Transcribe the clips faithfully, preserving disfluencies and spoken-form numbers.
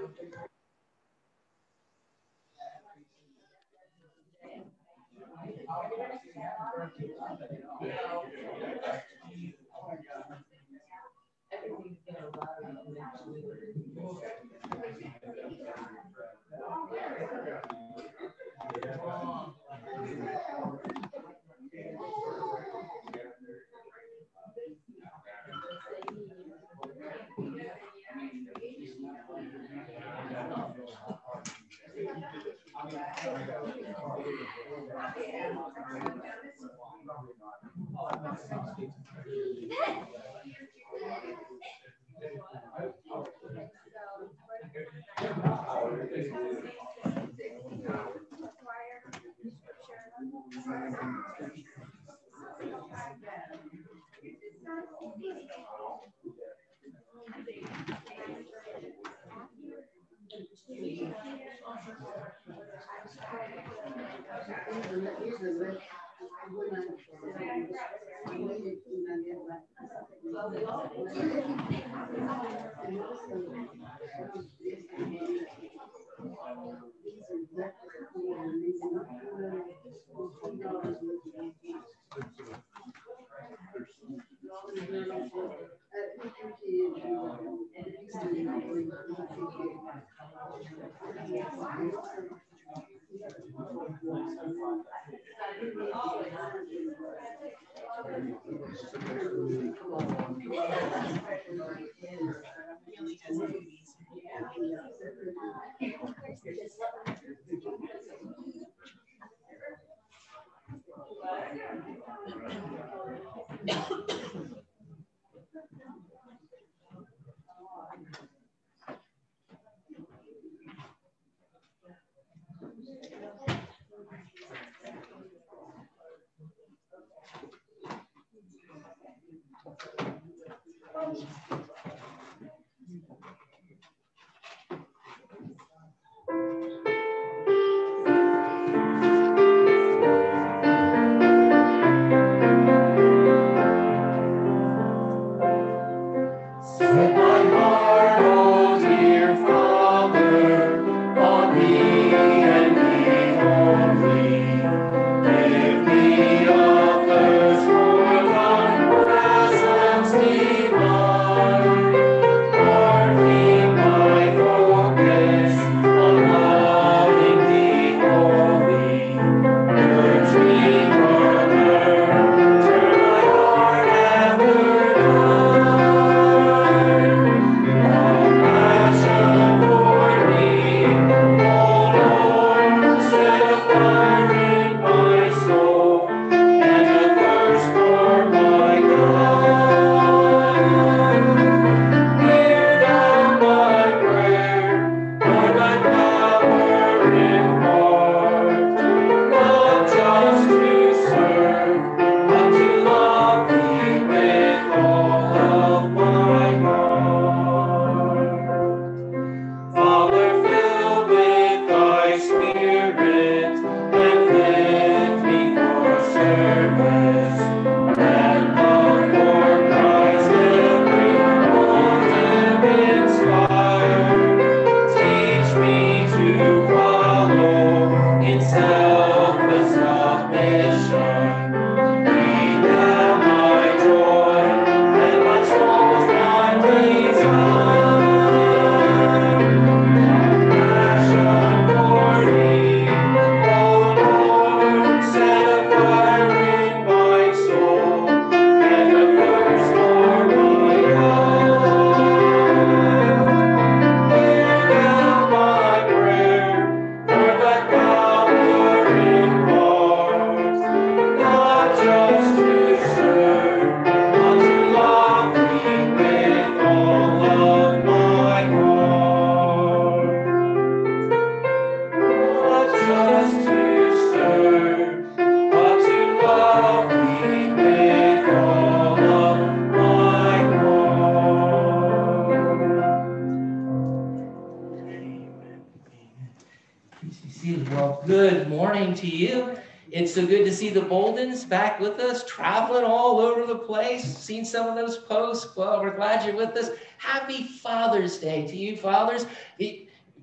Good morning to you. It's so good to see the Boldens back with us, traveling all over the place. Seen some of those posts. Well, we're glad you're with us. Happy Father's Day to you, fathers.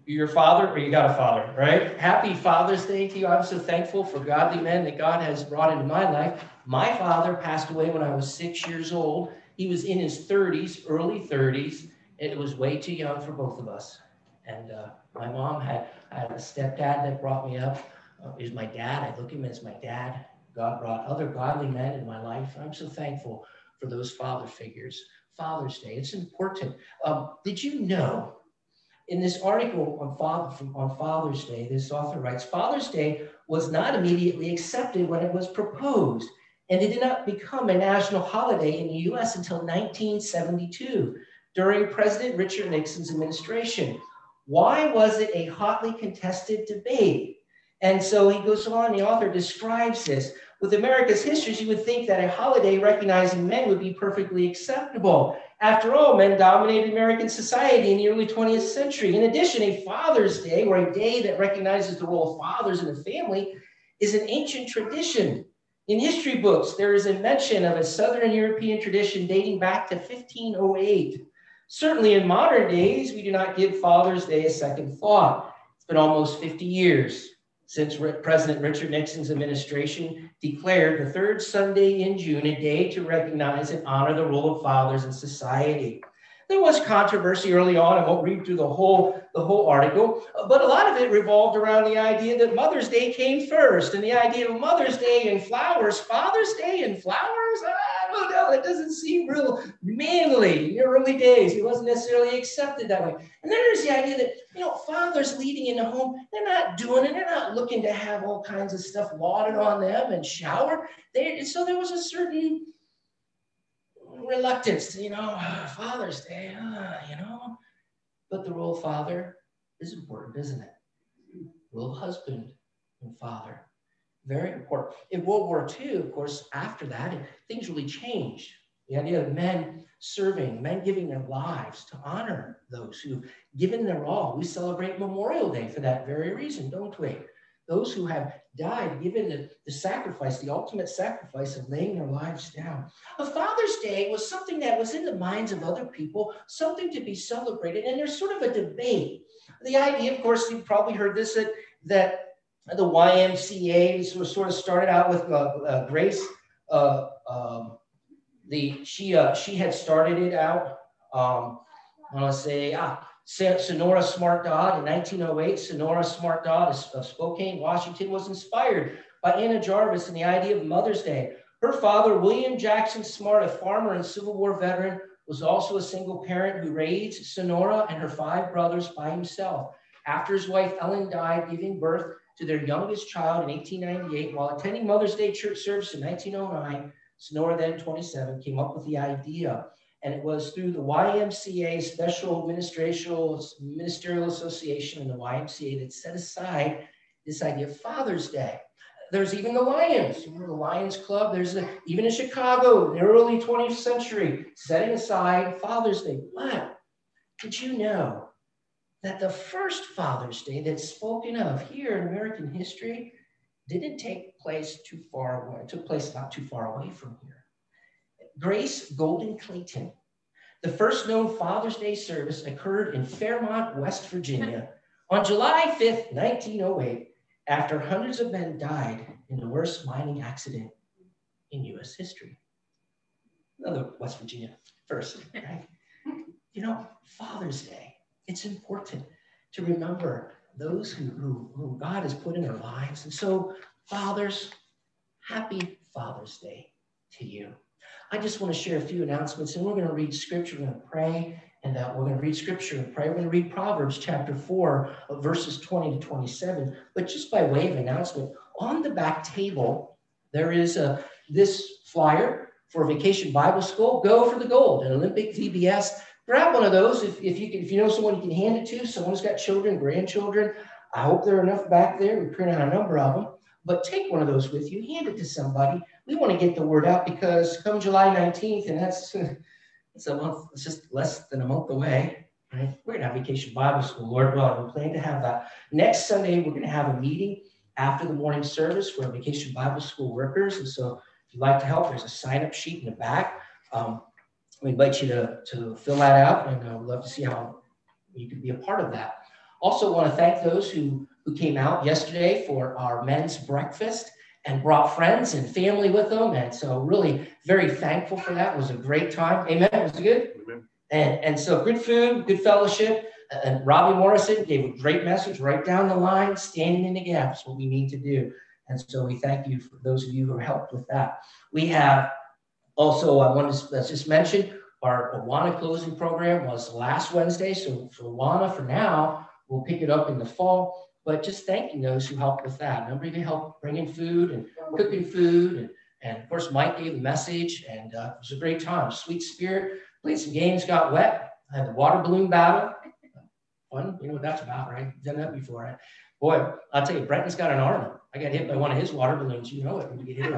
you're your father or you got a father, right? Happy Father's Day to you. I'm so thankful for godly men that God has brought into my life. My father passed away when I was six years old. He was in his thirties, early thirties. It was way too young for both of us. And uh, my mom had, I had a stepdad that brought me up. Uh, he was my dad. I look at him as my dad. God brought other godly men in my life. I'm so thankful for those father figures. Father's Day, it's important. Um, did you know, in this article on, Father, on Father's Day, this author writes, Father's Day was not immediately accepted when it was proposed, and it did not become a national holiday in the U S until nineteen seventy-two, during President Richard Nixon's administration. Why was it a hotly contested debate? And so he goes on, the author describes this. With America's history, you would think that a holiday recognizing men would be perfectly acceptable. After all, men dominated American society in the early twentieth century. In addition, a Father's Day, or a day that recognizes the role of fathers in the family, is an ancient tradition. In history books, there is a mention of a Southern European tradition dating back to fifteen oh eight. Certainly in modern days, we do not give Father's Day a second thought. It's been almost fifty years since President Richard Nixon's administration declared the third Sunday in June a day to recognize and honor the role of fathers in society. There was controversy early on. I won't read through the whole, the whole article, but a lot of it revolved around the idea that Mother's Day came first, and the idea of Mother's Day and flowers, Father's Day and flowers. I don't know. It doesn't seem real manly in the early days. It wasn't necessarily accepted that way. And then there's the idea that, you know, fathers leading in the home, they're not doing it. They're not looking to have all kinds of stuff lauded on them and showered. They, and so there was a certain reluctance, you know, Father's Day, uh, you know. But the role of father is important, isn't it? Role of husband and father, very important. In World War Two, of course, after that, things really changed. The idea of men serving, men giving their lives to honor those who've given their all. We celebrate Memorial Day for that very reason, don't we? Those who have died, given the, the sacrifice, the ultimate sacrifice of laying their lives down. A Father's Day was something that was in the minds of other people, something to be celebrated, and there's sort of a debate. The idea, of course, you've probably heard this, that, that the Y M C A sort of started out with uh, uh, Grace. Uh, um, the she uh, she had started it out. Um, I want to say ah. Sonora Smart Dodd in nineteen oh eight. Sonora Smart Dodd of Spokane, Washington, was inspired by Anna Jarvis and the idea of Mother's Day. Her father, William Jackson Smart, a farmer and Civil War veteran, was also a single parent who raised Sonora and her five brothers by himself. After his wife Ellen died, giving birth to their youngest child in eighteen ninety-eight, while attending Mother's Day church service in nineteen oh nine, Sonora, then twenty-seven, came up with the idea. And it was through the Y M C A Special Ministerial, Ministerial Association and the Y M C A that set aside this idea of Father's Day. There's even the Lions, you know, the Lions Club. There's a, even in Chicago, in the early twentieth century, setting aside Father's Day. But did you know that the first Father's Day that's spoken of here in American history didn't take place too far away? It took place not too far away from here. Grace Golden Clayton. The first known Father's Day service occurred in Fairmont, West Virginia on July fifth, nineteen oh eight, after hundreds of men died in the worst mining accident in U S history. Another West Virginia first, right? You know, Father's Day, it's important to remember those who, who, who God has put in our lives. And so, fathers, happy Father's Day to you. I just want to share a few announcements, and we're going to read scripture, we're going to pray, and uh, we're going to read scripture and pray. We're going to read Proverbs chapter four, verses twenty to twenty-seven. But just by way of announcement, on the back table, there is a, this flyer for Vacation Bible School, Go for the Gold, an Olympic V B S. Grab one of those if, if, you can, if you know someone you can hand it to, someone who's got children, grandchildren. I hope there are enough back there. We print out a number of them. But take one of those with you, hand it to somebody. We want to get the word out because come July nineteenth, and that's it's a month, it's just less than a month away, right? We're going to have Vacation Bible School, Lord willing. We plan to have that. Next Sunday, we're going to have a meeting after the morning service for Vacation Bible School workers. And so if you'd like to help, there's a sign-up sheet in the back. Um, we invite you to, to fill that out, and uh, we'd love to see how you could be a part of that. Also want to thank those who, who came out yesterday for our men's breakfast and brought friends and family with them. And so really very thankful for that. It was a great time. Amen. Was it good? Amen. And, and so good food, good fellowship. And Robbie Morrison gave a great message right down the line, standing in the gap is what we need to do. And so we thank you for those of you who helped with that. We have also, I want to let's just mention, our Awana closing program was last Wednesday. So for Awana, for now, we'll pick it up in the fall. But just thanking those who helped with that. Remember, they helped bringing food and cooking food. And, and of course, Mike gave the message. And uh, it was a great time. Sweet spirit. Played some games, got wet. I had the water balloon battle. Fun. You know what that's about, right? Done that before, right? Boy, I'll tell you, Brenton's got an arm. I got hit by one of his water balloons. You know it when you get hit by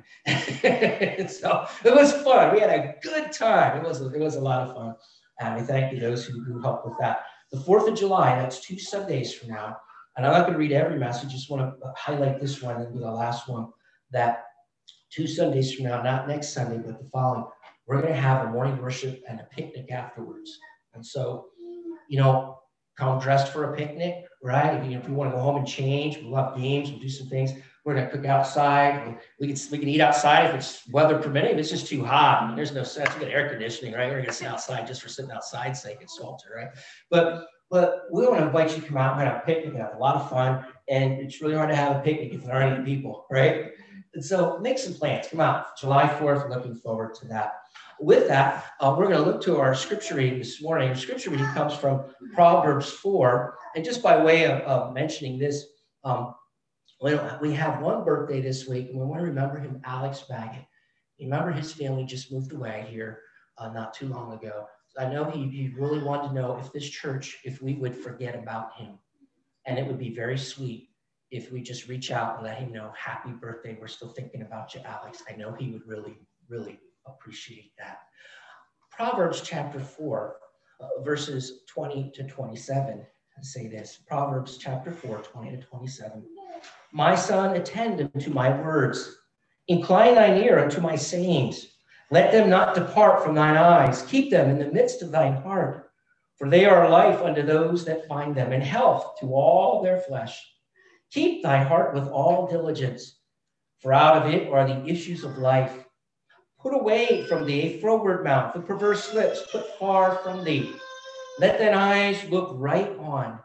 Brenton. So it was fun. We had a good time. It was, it was a lot of fun. And we thank you, those who, who helped with that. The fourth of July, that's two Sundays from now. And I'm not going to read every message. Just want to highlight this one and be the last one. That two Sundays from now, not next Sunday, but the following, we're going to have a morning worship and a picnic afterwards. And so, you know, come dressed for a picnic, right? If, you know, if we want to go home and change, we'll have games, we'll do some things. We're going to cook outside. We can, we can eat outside if it's weather permitting. If it's just too hot, I mean, there's no sense. We got air conditioning, right? We're going to sit outside just for sitting outside's sake. It's swelter, right? But but we want to invite you to come out and have a picnic and have a lot of fun. And it's really hard to have a picnic if there aren't any people, right? And so make some plans. Come out. July fourth, looking forward to that. With that, uh, we're going to look to our scripture reading this morning. Our scripture reading comes from Proverbs four. And just by way of, of mentioning this, um, we have one birthday this week, and we want to remember him, Alex Baggett. You remember his family just moved away here uh, not too long ago. I know he, he really wanted to know if this church, if we would forget about him. And it would be very sweet if we just reach out and let him know, happy birthday. We're still thinking about you, Alex. I know he would really, really appreciate that. Proverbs chapter four, uh, verses twenty to twenty-seven say this. Proverbs chapter four, twenty to twenty-seven. My son, attend unto my words. Incline thine ear unto my sayings. Let them not depart from thine eyes. Keep them in the midst of thine heart. For they are life unto those that find them, and health to all their flesh. Keep thy heart with all diligence, for out of it are the issues of life. Put away from thee a froward mouth, the perverse lips, put far from thee. Let thine eyes look right on,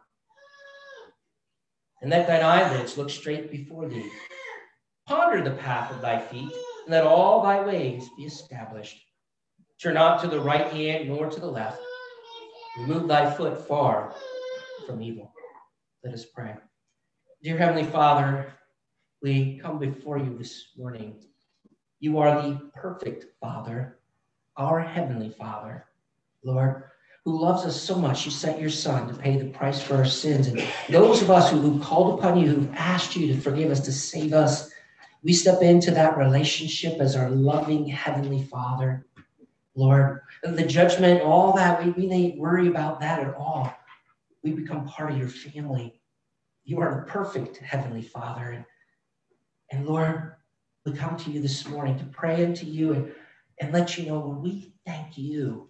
and let thine eyelids look straight before thee. Ponder the path of thy feet, and let all thy ways be established. Turn not to the right hand, nor to the left. Remove thy foot far from evil. Let us pray. Dear Heavenly Father, we come before you this morning. You are the perfect Father, our Heavenly Father, Lord, who loves us so much. You sent your Son to pay the price for our sins. And those of us who, who called upon you, who've asked you to forgive us, to save us, we step into that relationship as our loving Heavenly Father, Lord. And the judgment, all that, we, we need worry about that at all. We become part of your family. You are the perfect Heavenly Father. And, and Lord, we come to you this morning to pray unto you and, and let you know, Lord, we thank you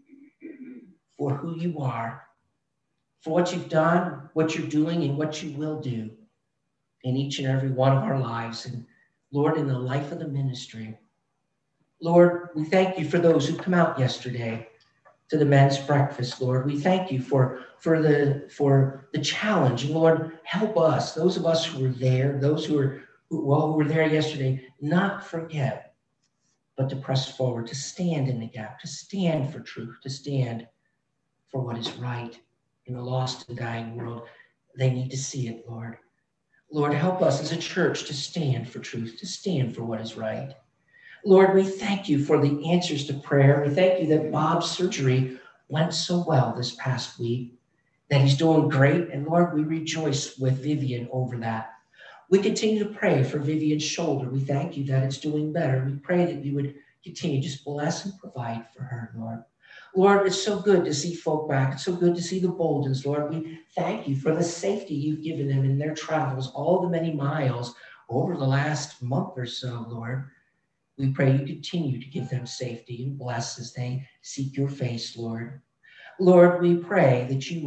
for who you are, for what you've done, what you're doing, and what you will do in each and every one of our lives. And Lord, in the life of the ministry, Lord, we thank you for those who come out yesterday to the men's breakfast, Lord. We thank you for, for, the, for the challenge. And Lord, help us, those of us who were there, those who were, who, well, who were there yesterday, not forget, but to press forward, to stand in the gap, to stand for truth, to stand for what is right in a lost and dying world. They need to see it, Lord. Lord, help us as a church to stand for truth, to stand for what is right. Lord, we thank you for the answers to prayer. We thank you that Bob's surgery went so well this past week, that he's doing great. And Lord, we rejoice with Vivian over that. We continue to pray for Vivian's shoulder. We thank you that it's doing better. We pray that you would continue to just bless and provide for her, Lord. Lord, it's so good to see folk back. It's so good to see the Boldens, Lord. We thank you for the safety you've given them in their travels, all the many miles over the last month or so, Lord. We pray you continue to give them safety and bless as they seek your face, Lord. Lord, we pray that you would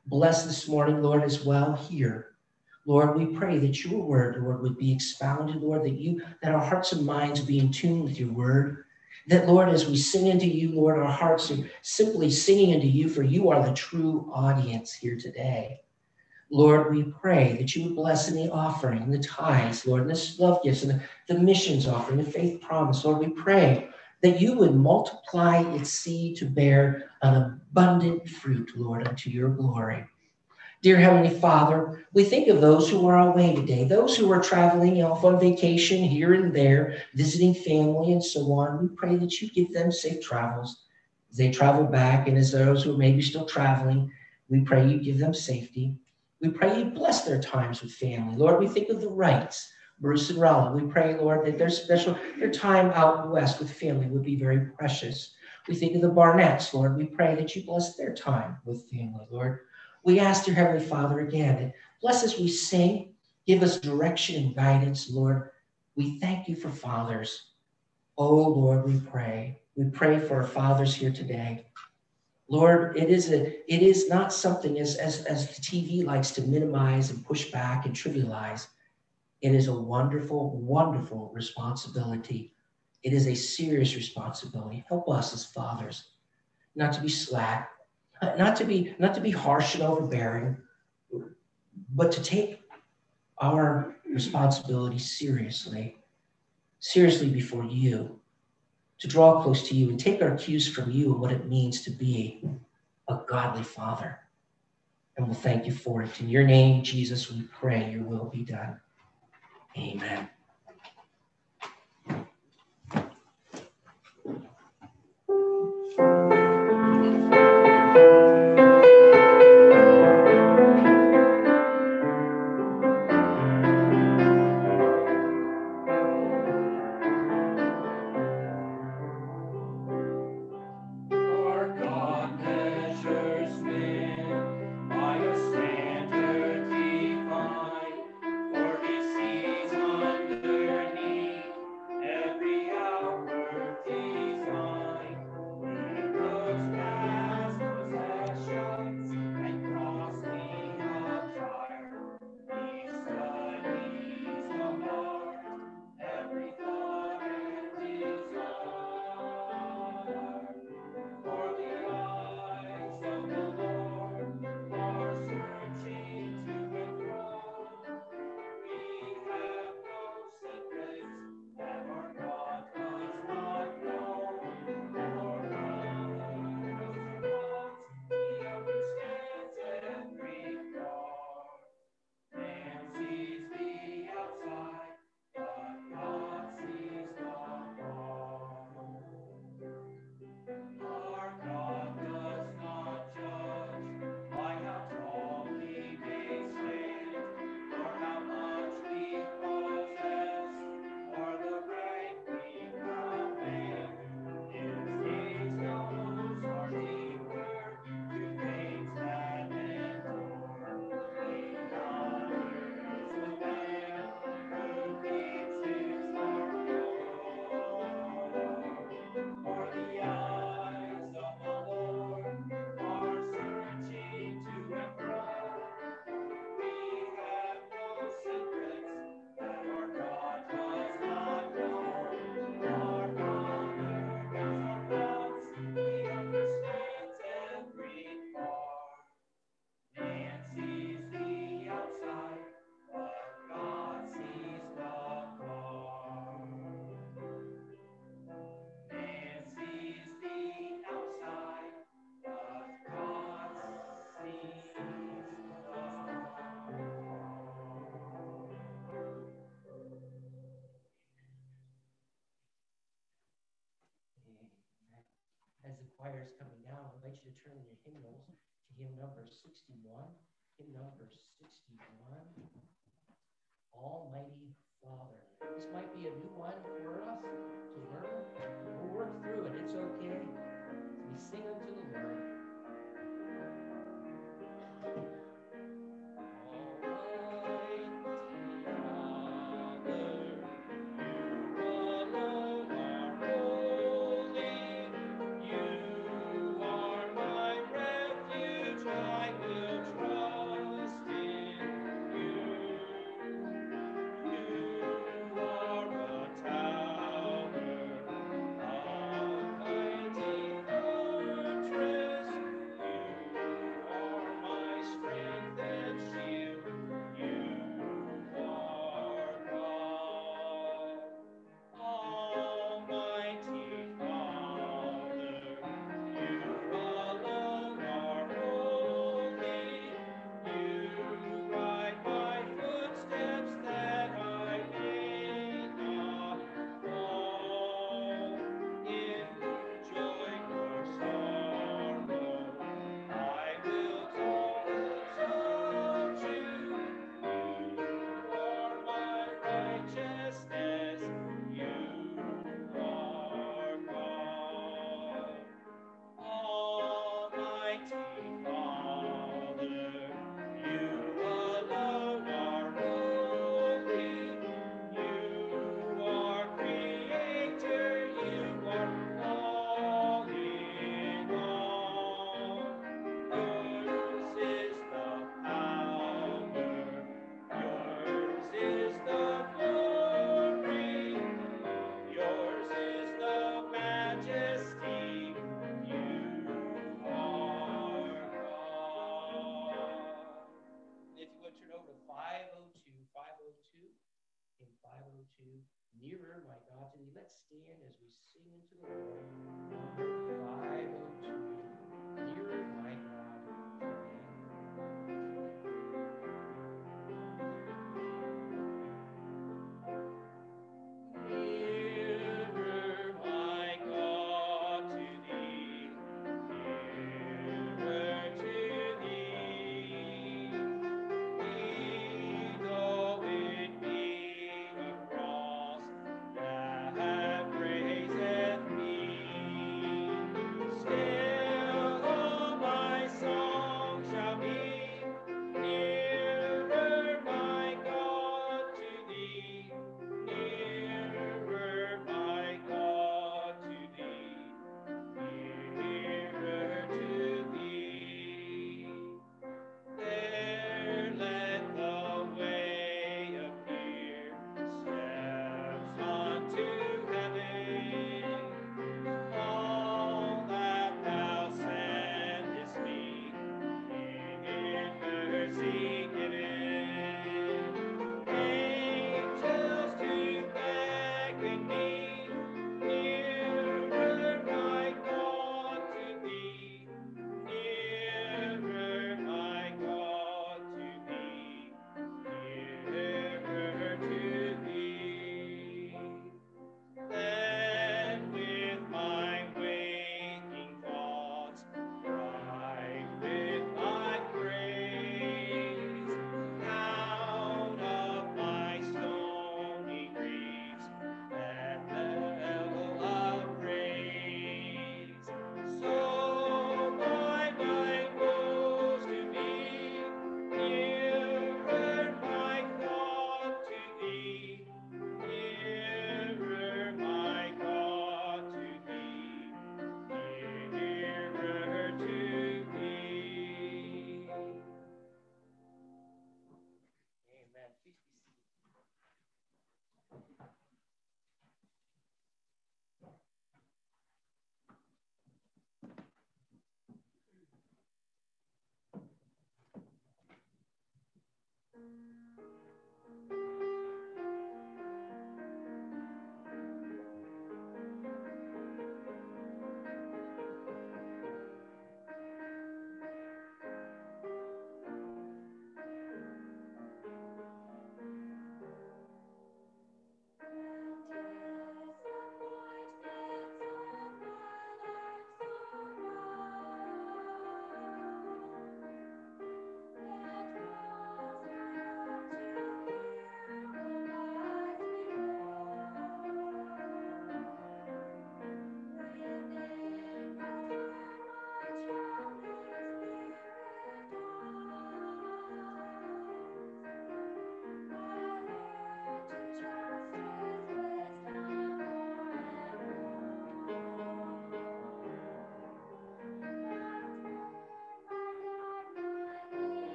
Bless this morning, Lord, as well here. Lord, we pray that your word, Lord, would be expounded, Lord, that you, that our hearts and minds be in tune with your word. That, Lord, as we sing into you, Lord, our hearts are simply singing into you, for you are the true audience here today. Lord, we pray that you would bless in the offering, the tithes, Lord, and the love gifts, and the, the missions offering, the faith promise. Lord, we pray that you would multiply its seed to bear an abundant fruit, Lord, unto your glory. Dear Heavenly Father, we think of those who are away today, those who are traveling off on vacation here and there, visiting family and so on. We pray that you give them safe travels as they travel back, and as those who are maybe still traveling, we pray you give them safety. We pray you bless their times with family. Lord, we think of the Wrights, Bruce and Rella. We pray, Lord, that their special, their time out west with family would be very precious. We think of the Barnetts, Lord. We pray that you bless their time with family, Lord. We ask, dear Heavenly Father, again, that bless as we sing, give us direction and guidance, Lord. We thank you for fathers. Oh, Lord, we pray. We pray for our fathers here today. Lord, it is a, it is not something as, as, as the T V likes to minimize and push back and trivialize. It is a wonderful, wonderful responsibility. It is a serious responsibility. Help us as fathers not to be slack, not to be, not to be harsh and overbearing, but to take our responsibility seriously, seriously before you, to draw close to you and take our cues from you and what it means to be a godly father. And we'll thank you for it. In your name, Jesus, we pray your will be done. Amen. As the choir is coming down, I invite you to turn in your hymnals to hymn number sixty-one. Hymn number sixty-one, Almighty Father. This might be a new one for us to learn. We'll work through it. It's okay. We sing unto the Lord. You are my refuge, I will trust. to Nearer, My God, to Thee. Let's stand as we sing into the Lord. Number five oh two, Nearer, My God, to Thee. Nearer, my God, to Thee. Nearer to Thee. Though it be a cross that raiseth me,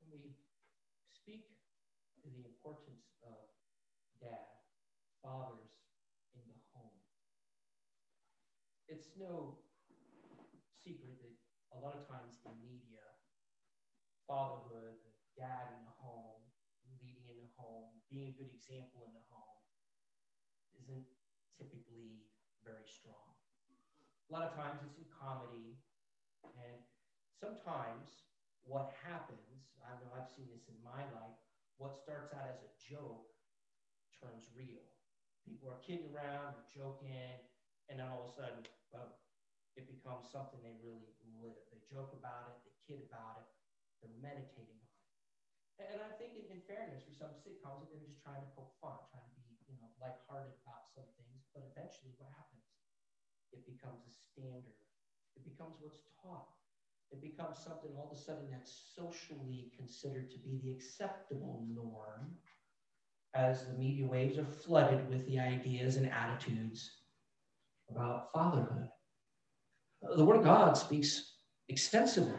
when we speak to the importance of dad, fathers in the home, it's no secret that a lot of times in media, fatherhood, dad in the home, leading in the home, being a good example in the home, isn't typically very strong. A lot of times it's in comedy, and sometimes what happens, I know I've seen this in my life, what starts out as a joke turns real. People are kidding around, they're joking, and then all of a sudden, boom, it becomes something they really live. They joke about it, they kid about it, they're meditating on it. And I think in, in fairness, for some sitcoms, they're just trying to poke fun, trying to be, you know, lighthearted about some things, but eventually what happens? It becomes a standard. It becomes what's taught. It becomes something all of a sudden that's socially considered to be the acceptable norm as the media waves are flooded with the ideas and attitudes about fatherhood. The Word of God speaks extensively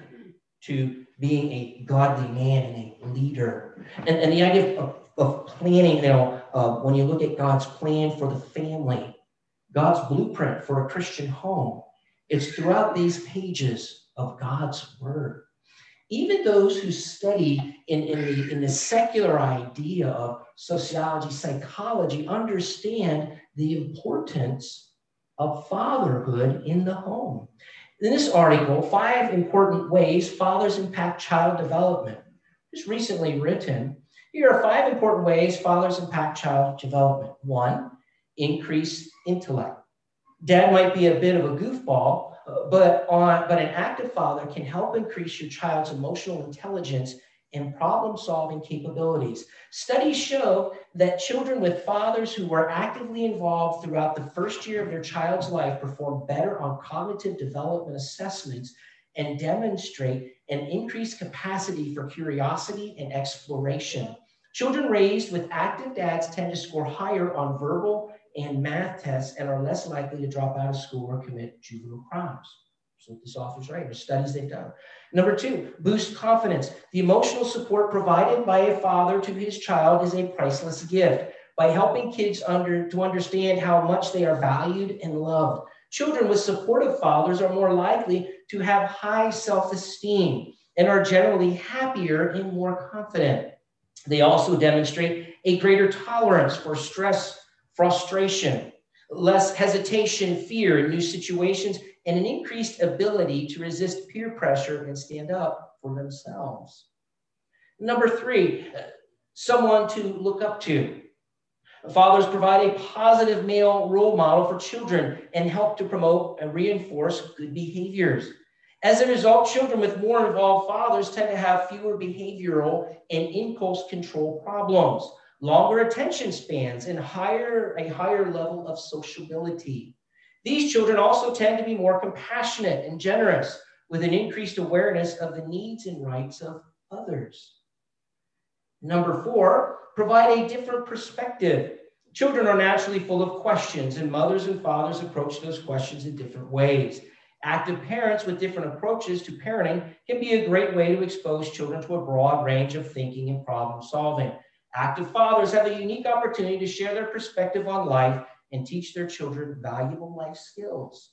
to being a godly man and a leader. And, and the idea of, of planning, you know, uh, when you look at God's plan for the family, God's blueprint for a Christian home, it's throughout these pages of God's Word. Even those who study in, in, the, in the secular idea of sociology, psychology, understand the importance of fatherhood in the home. In this article, five important ways fathers impact child development. Just recently written, here are five important ways fathers impact child development. One, increase intellect. Dad might be a bit of a goofball, but, on, but an active father can help increase your child's emotional intelligence and problem-solving capabilities. Studies show that children with fathers who were actively involved throughout the first year of their child's life perform better on cognitive development assessments and demonstrate an increased capacity for curiosity and exploration. Children raised with active dads tend to score higher on verbal and math tests and are less likely to drop out of school or commit juvenile crimes. So this author's right, there's studies they've done. Number two, boost confidence. The emotional support provided by a father to his child is a priceless gift. By helping kids under, to understand how much they are valued and loved, children with supportive fathers are more likely to have high self-esteem and are generally happier and more confident. They also demonstrate a greater tolerance for stress, frustration, less hesitation, fear in new situations, and an increased ability to resist peer pressure and stand up for themselves. Number three, someone to look up to. Fathers provide a positive male role model for children and help to promote and reinforce good behaviors. As a result, children with more involved fathers tend to have fewer behavioral and impulse control problems, longer attention spans, and higher, a higher level of sociability. These children also tend to be more compassionate and generous, with an increased awareness of the needs and rights of others. Number four, provide a different perspective. Children are naturally full of questions, and mothers and fathers approach those questions in different ways. Active parents with different approaches to parenting can be a great way to expose children to a broad range of thinking and problem solving. Active fathers have a unique opportunity to share their perspective on life and teach their children valuable life skills.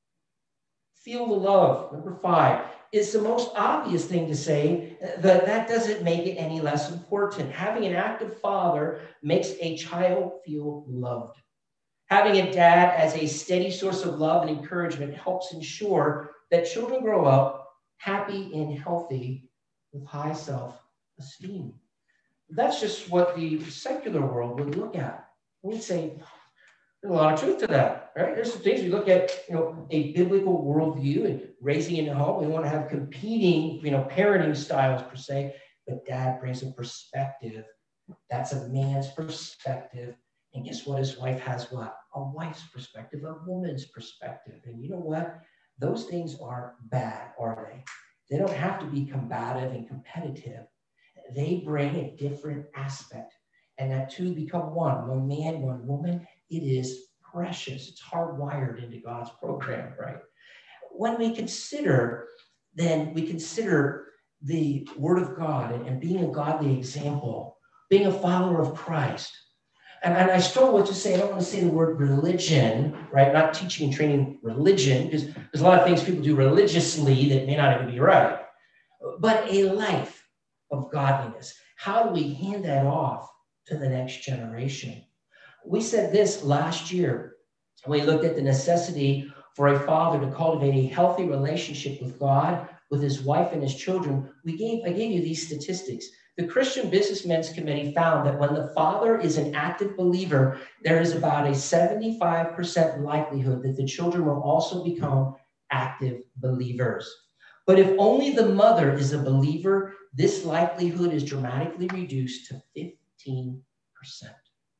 Feel the love. Number five is the most obvious thing to say, but that doesn't make it any less important. Having an active father makes a child feel loved. Having a dad as a steady source of love and encouragement helps ensure that children grow up happy and healthy with high self-esteem. That's just what the secular world would look at. We'd say, there's a lot of truth to that, right? There's some things we look at, you know, a biblical worldview and raising in the home. We want to have competing, you know, parenting styles per se, but dad brings a perspective. That's a man's perspective. And guess what? His wife has what? A wife's perspective, a woman's perspective. And you know what? Those things aren't bad, are they? They don't have to be combative and competitive. They bring a different aspect. And that two become one. One man, one woman. It is precious. It's hardwired into God's program, right? When we consider, then we consider the Word of God and, and being a godly example, being a follower of Christ. And, and I struggle with just saying, I don't want to say the word religion, right? Not teaching and training religion, because there's a lot of things people do religiously that may not even be right. But a life of godliness. How do we hand that off to the next generation? We said this last year. We looked at the necessity for a father to cultivate a healthy relationship with God, with his wife and his children. We gave, I gave you these statistics. The Christian Businessmen's Committee found that when the father is an active believer, there is about a seventy-five percent likelihood that the children will also become active believers. But if only the mother is a believer, this likelihood is dramatically reduced to fifteen percent.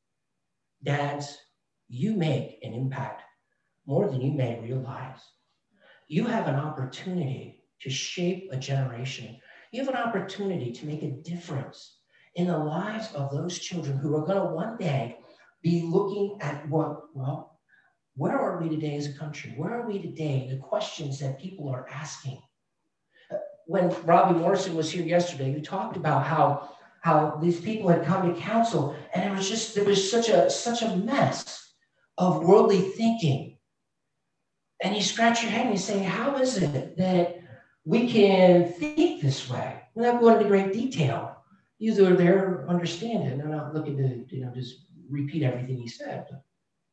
Dads, you make an impact more than you may realize. You have an opportunity to shape a generation. You have an opportunity to make a difference in the lives of those children who are going to one day be looking at what, well, where are we today as a country? Where are we today? The questions that people are asking. When Robbie Morrison was here yesterday, we talked about how, how these people had come to council, and it was just, there was such a, such a mess of worldly thinking. And you scratch your head and you say, how is it that we can think this way? We're not going into great detail. You are there, understand it. And I'm not looking to, you know, just repeat everything he said. But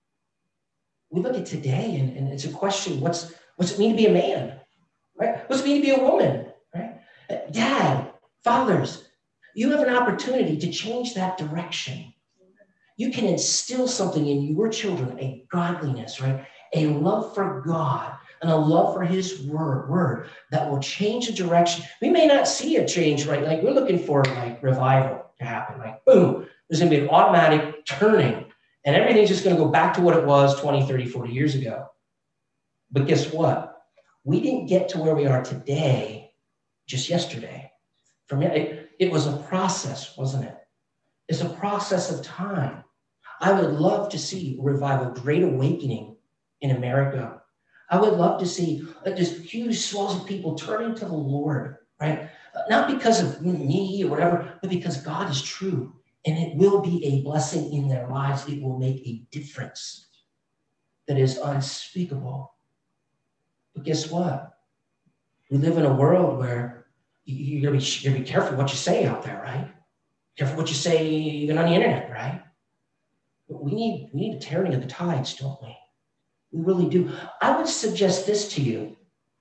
we look at today, and, and it's a question, what's, what's it mean to be a man? Right? What's it mean to be a woman? Right? Dad, fathers, you have an opportunity to change that direction. You can instill something in your children, a godliness, right? A love for God and a love for his word, word that will change the direction. We may not see a change, right? Like we're looking for like revival to happen. Like, boom, there's going to be an automatic turning and everything's just going to go back to what it was twenty, thirty, forty years ago. But guess what? We didn't get to where we are today just yesterday. For me, it, it was a process, wasn't it? It's a process of time. I would love to see revival, great awakening in America. I would love to see uh, just huge swells of people turning to the Lord, right? Uh, not because of me or whatever, but because God is true. And it will be a blessing in their lives. It will make a difference that is unspeakable. But guess what? We live in a world where you're going to be, you're gonna be careful what you say out there, right? Careful what you say even on the internet, right? But we need, we need a turning of the tides, don't we? We really do. I would suggest this to you,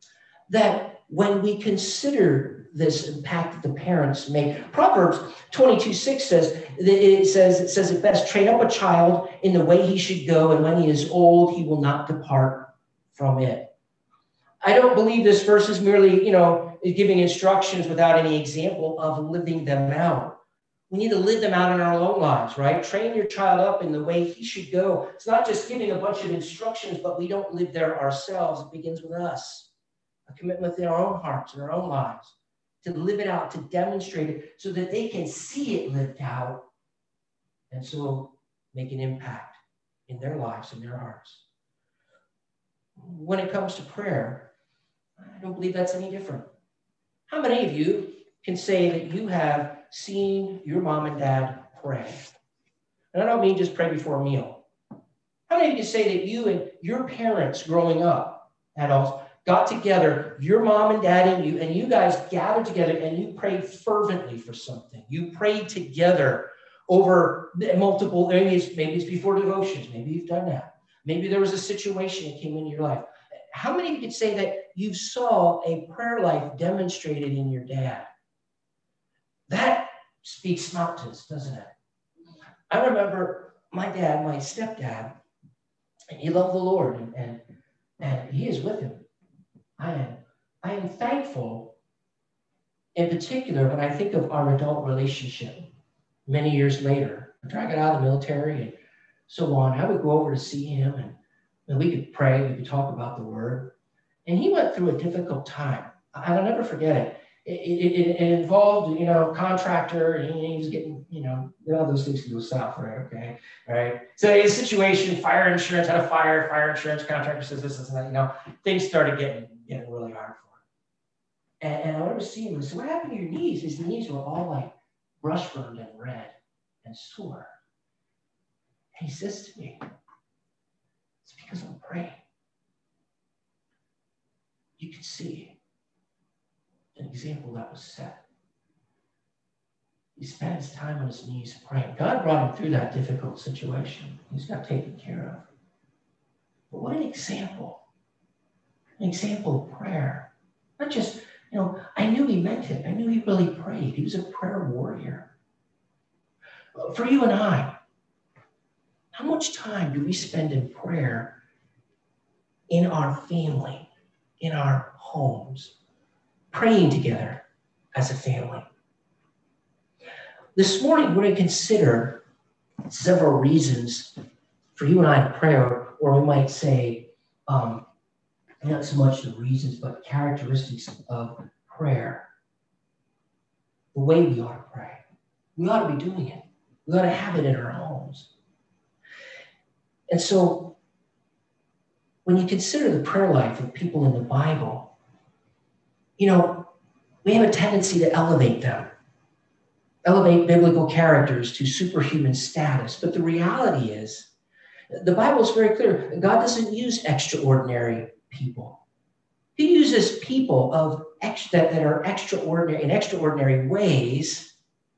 that when we consider this impact that the parents make, Proverbs twenty-two six says, it says, it says it best, train up a child in the way he should go, and when he is old, he will not depart from it. I don't believe this verse is merely, you know, giving instructions without any example of living them out. We need to live them out in our own lives, right? Train your child up in the way he should go. It's not just giving a bunch of instructions, but we don't live there ourselves. It begins with us. A commitment in our own hearts, in our own lives, to live it out, to demonstrate it so that they can see it lived out and so make an impact in their lives, in their hearts. When it comes to prayer, I don't believe that's any different. How many of you can say that you have seen your mom and dad pray? And I don't mean just pray before a meal. How many of you can say that you and your parents growing up had all got together, your mom and dad and you, and you guys gathered together and you prayed fervently for something? You prayed together over multiple, maybe it's, maybe it's before devotions, maybe you've done that. Maybe there was a situation that came into your life. How many of you could say that you saw a prayer life demonstrated in your dad? That speaks mountains, doesn't it? I remember my dad, my stepdad, he loved the Lord, and, and, and he is with him. I am, I am thankful, in particular, when I think of our adult relationship many years later. After I got out of the military and so on, I would go over to see him, and, and we could pray, we could talk about the word. And he went through a difficult time. I'll never forget it. It, it, it involved, you know, contractor, and he was getting, you know, all those things can go south, right? Okay, all right. So in a situation, fire insurance, had a fire, fire insurance, contractor says this, this, and that, you know, things started getting, getting really hard for him. And, and I remember seeing him. I said, what happened to your knees? His knees were all like brush burned and red and sore. And he says to me, it's because I'm praying. You could see an example that was set. He spent his time on his knees praying. God brought him through that difficult situation. He's got taken care of. But what an example. An example of prayer. Not just, you know, I knew he meant it. I knew he really prayed. He was a prayer warrior. For you and I, how much time do we spend in prayer in our family, in our homes, praying together as a family? This morning, we're going to consider several reasons for you and I to pray, or, or we might say, um, not so much the reasons, but characteristics of prayer. The way we ought to pray. We ought to be doing it. We ought to have it in our homes. And so, when you consider the prayer life of people in the Bible, you know, we have a tendency to elevate them. Elevate biblical characters to superhuman status. But the reality is, the Bible is very clear. God doesn't use extraordinary people. He uses people of ex- that, that are extraordinary in extraordinary ways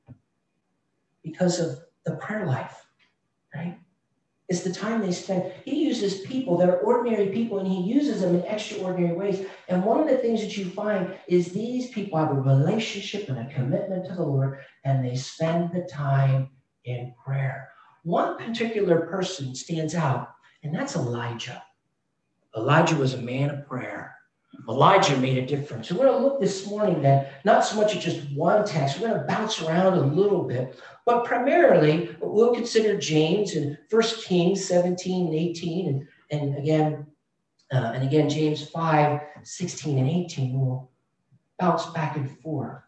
because of the prayer life, right? It's the time they spend. He uses people that are ordinary people, and he uses them in extraordinary ways. And one of the things that you find is these people have a relationship and a commitment to the Lord, and they spend the time in prayer. One particular person stands out, and that's Elijah. Elijah was a man of prayer. Elijah made a difference. We're going to look this morning then, not so much at just one text. We're going to bounce around a little bit, but primarily we'll consider James and First Kings seventeen and eighteen, and, and again, uh, and again James five, sixteen and eighteen. We'll bounce back and forth.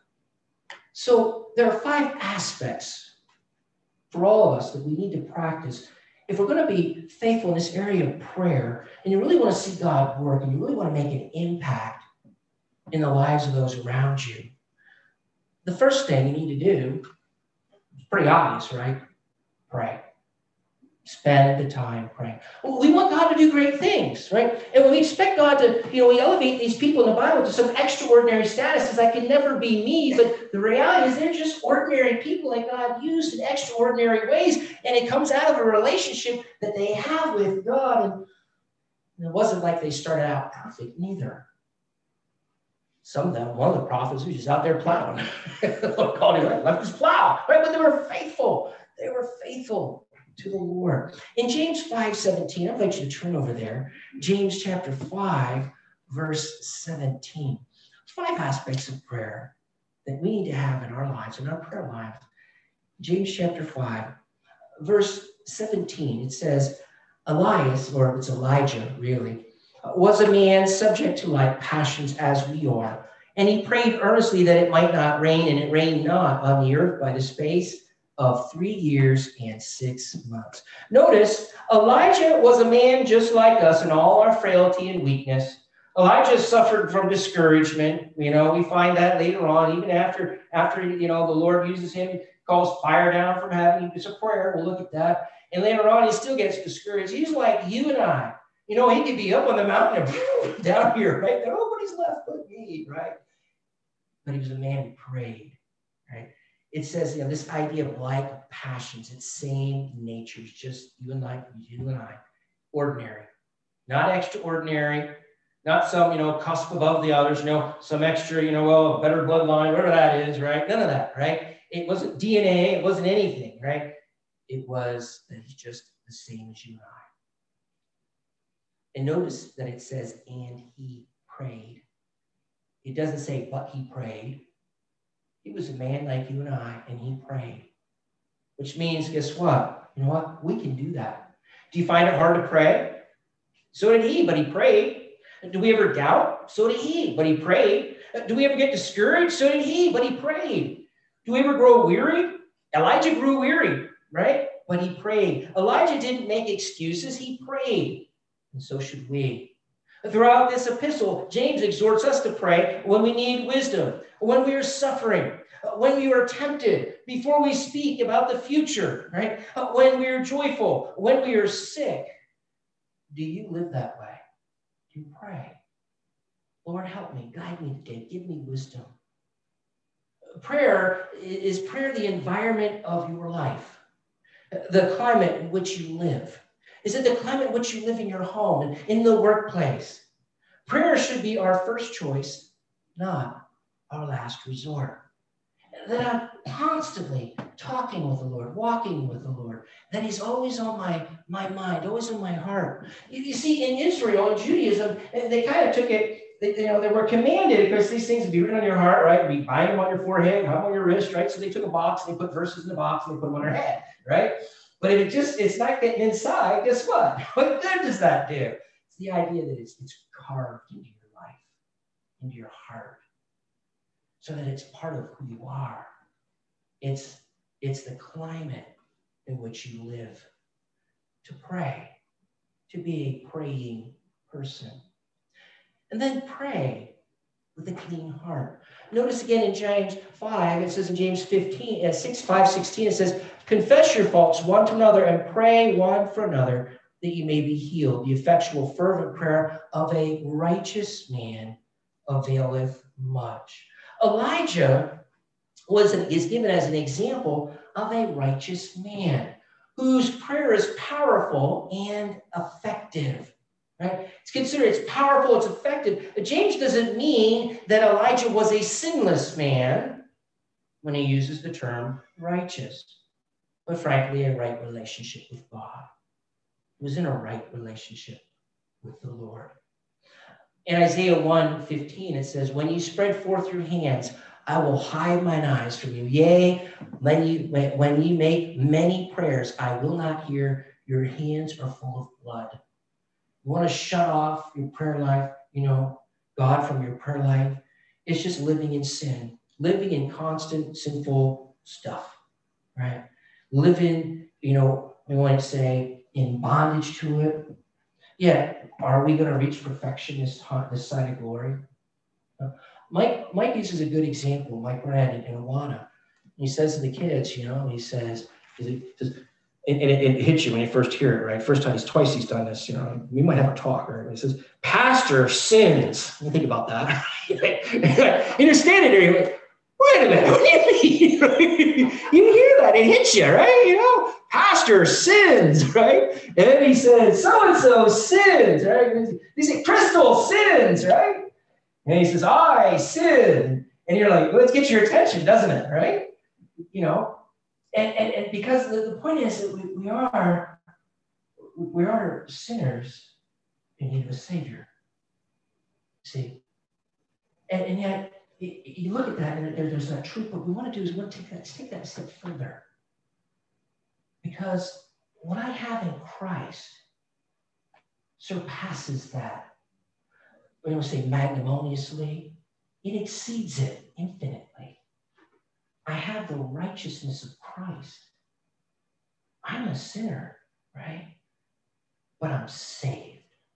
So there are five aspects for all of us that we need to practice if we're going to be faithful in this area of prayer, and you really want to see God work, and you really want to make an impact in the lives of those around you. The first thing you need to do, it's pretty obvious, right? Pray. Spend the time praying. Well, we want God to do great things, right? And when we expect God to, you know, we elevate these people in the Bible to some extraordinary status, that can never be me, but the reality is they're just ordinary people that God used in extraordinary ways, and it comes out of a relationship that they have with God, and it wasn't like they started out perfect, neither. Some of them, one of the prophets was just out there plowing. Lord called him, like, left his plow, right? But they were faithful. They were faithful to the Lord. In James five seventeen, I invite you to turn over there. James chapter five, verse seventeen. Five aspects of prayer that we need to have in our lives, in our prayer lives. James chapter five, verse seventeen, it says, Elias, or it's Elijah really, was a man subject to like passions as we are. And he prayed earnestly that it might not rain, and it rained not on the earth by the space of three years and six months. Notice, Elijah was a man just like us in all our frailty and weakness. Elijah suffered from discouragement. You know, we find that later on, even after, after you know, the Lord uses him, calls fire down from heaven. It's a prayer. We'll look at that. And later on, he still gets discouraged. He's like you and I. You know, he could be up on the mountain and down here, right? Nobody's left but me, right? But he was a man who prayed, right? It says, you know, this idea of like passions, it's same natures, just you and I, you and I, ordinary, not extraordinary, not some, you know, cusp above the others, you know, some extra, you know, well, a better bloodline, whatever that is, right? None of that, right? It wasn't D N A, it wasn't anything, right? It was that he's just the same as you and I. And notice that it says, and he prayed. It doesn't say, but he prayed. He was a man like you and I, and he prayed. Which means, guess what? You know what? We can do that. Do you find it hard to pray? So did he, but he prayed. Do we ever doubt? So did he, but he prayed. Do we ever get discouraged? So did he, but he prayed. Do we ever grow weary? Elijah grew weary, right? But he prayed. Elijah didn't make excuses. He prayed. And so should we. Throughout this epistle, James exhorts us to pray when we need wisdom, when we are suffering, when we are tempted, before we speak about the future, right? When we are joyful, when we are sick. Do you live that way? Do you pray? Lord, help me, guide me today, give me wisdom. Prayer, is prayer the environment of your life? The climate in which you live? Is it the climate in which you live in your home and in the workplace? Prayer should be our first choice, not our last resort. That I'm constantly talking with the Lord, walking with the Lord, that he's always on my, my mind, always in my heart. You, you see, in Israel, in Judaism, they kind of took it, they, you know, they were commanded, because these things would be written on your heart, right? Be bind them on your forehead, have them on your wrist, right? So they took a box, and they put verses in the box, and they put them on their head, right? But if it just, it's not getting inside, guess what? What good does that do? It's the idea that it's, it's carved into your life, into your heart, so that it's part of who you are. It's, it's the climate in which you live. To pray, to be a praying person. And then pray with a clean heart. Notice again in James five, it says in James fifteen, uh, six, five, sixteen, it says, confess your faults one to another and pray one for another that you may be healed. The effectual fervent prayer of a righteous man availeth much. Elijah was an, is given as an example of a righteous man whose prayer is powerful and effective. Right? It's considered it's powerful, it's effective. But James doesn't mean that Elijah was a sinless man when he uses the term righteous, but frankly, a right relationship with God. He was in a right relationship with the Lord. In Isaiah one fifteen, it says, when you spread forth your hands, I will hide mine eyes from you. Yea, when you, when you make many prayers, I will not hear. Your hands are full of blood. You want to shut off your prayer life, you know, God from your prayer life? It's just living in sin, living in constant sinful stuff, right? Living, you know, we want to say in bondage to it. Yeah, are we going to reach perfection this, this side of glory? Uh, Mike, Mike uses a good example, Mike Brad in Awana. He says to the kids, you know, he says, and it, it, it hits you when you first hear it, right? First time, he's twice he's done this, you know, we might have a talk, right? He says, pastor sins. You think about that. And you're standing there, you're like, wait a minute, what do you mean? You hear that, it hits you, right? You know, pastor sins, right? And then he says, so-and-so sins, right? He says, Crystal sins, right? And he says, I sin. And you're like, well, let's get your attention, doesn't it, right? You know, and, and, and because the, the point is that we, we are we are sinners in need of a Savior. See? And, and yet, you look at that, and there's that truth. What we want to do is we want to take that, take that a step further. Because what I have in Christ surpasses that. We don't say magnanimously. It exceeds it infinitely. I have the righteousness of Christ. I'm a sinner, right? But I'm saved.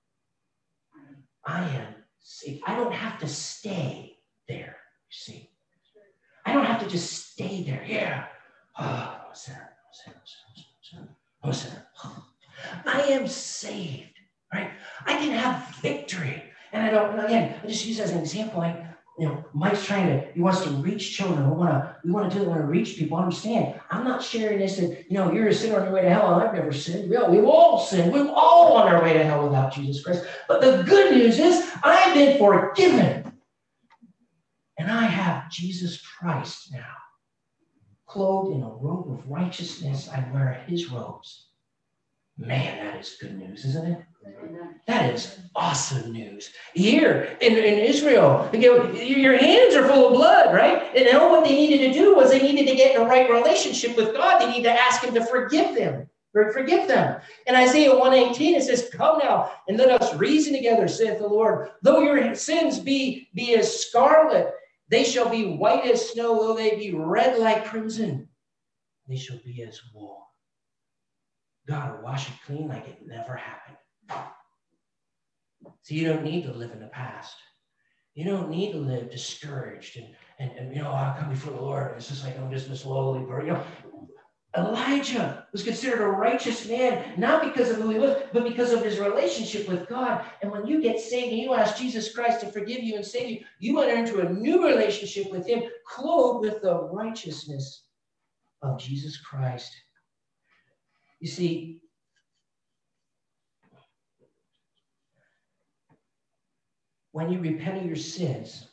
I am saved. I don't have to stay there, you see. I don't have to just stay there. Yeah. Oh, I'm a sinner. I'm a sinner. I'm a sinner. I'm a sinner. I am saved, right? I can have victory. And I don't, again, I just use as an example, like, you know, Mike's trying to, he wants to reach children. We want to, we want to do it, we want to reach people. Understand, I'm not sharing this that, you know, you're a sinner on your way to hell. I've never sinned. Yeah, we've all sinned. We're all on our way to hell without Jesus Christ. But the good news is I've been forgiven. And I have Jesus Christ now. Clothed in a robe of righteousness, I wear his robes. Man, that is good news, isn't it? That is awesome news. Here in, in Israel, you know, your hands are full of blood, right? And all what they needed to do was they needed to get in a right relationship with God. They need to ask him to forgive them, or forgive them. In Isaiah one eighteen, it says, come now and let us reason together, saith the Lord. Though your sins be, be as scarlet, they shall be white as snow. Though they be red like crimson, they shall be as wool. God will wash it clean like it never happened. So you don't need to live in the past. You don't need to live discouraged and, and, and you know, I come before the Lord. And it's just like, I'm just this lowly bird. You know, Elijah was considered a righteous man, not because of who he was, but because of his relationship with God. And when you get saved and you ask Jesus Christ to forgive you and save you, you enter into a new relationship with him, clothed with the righteousness of Jesus Christ. You see, when you repent of your sins,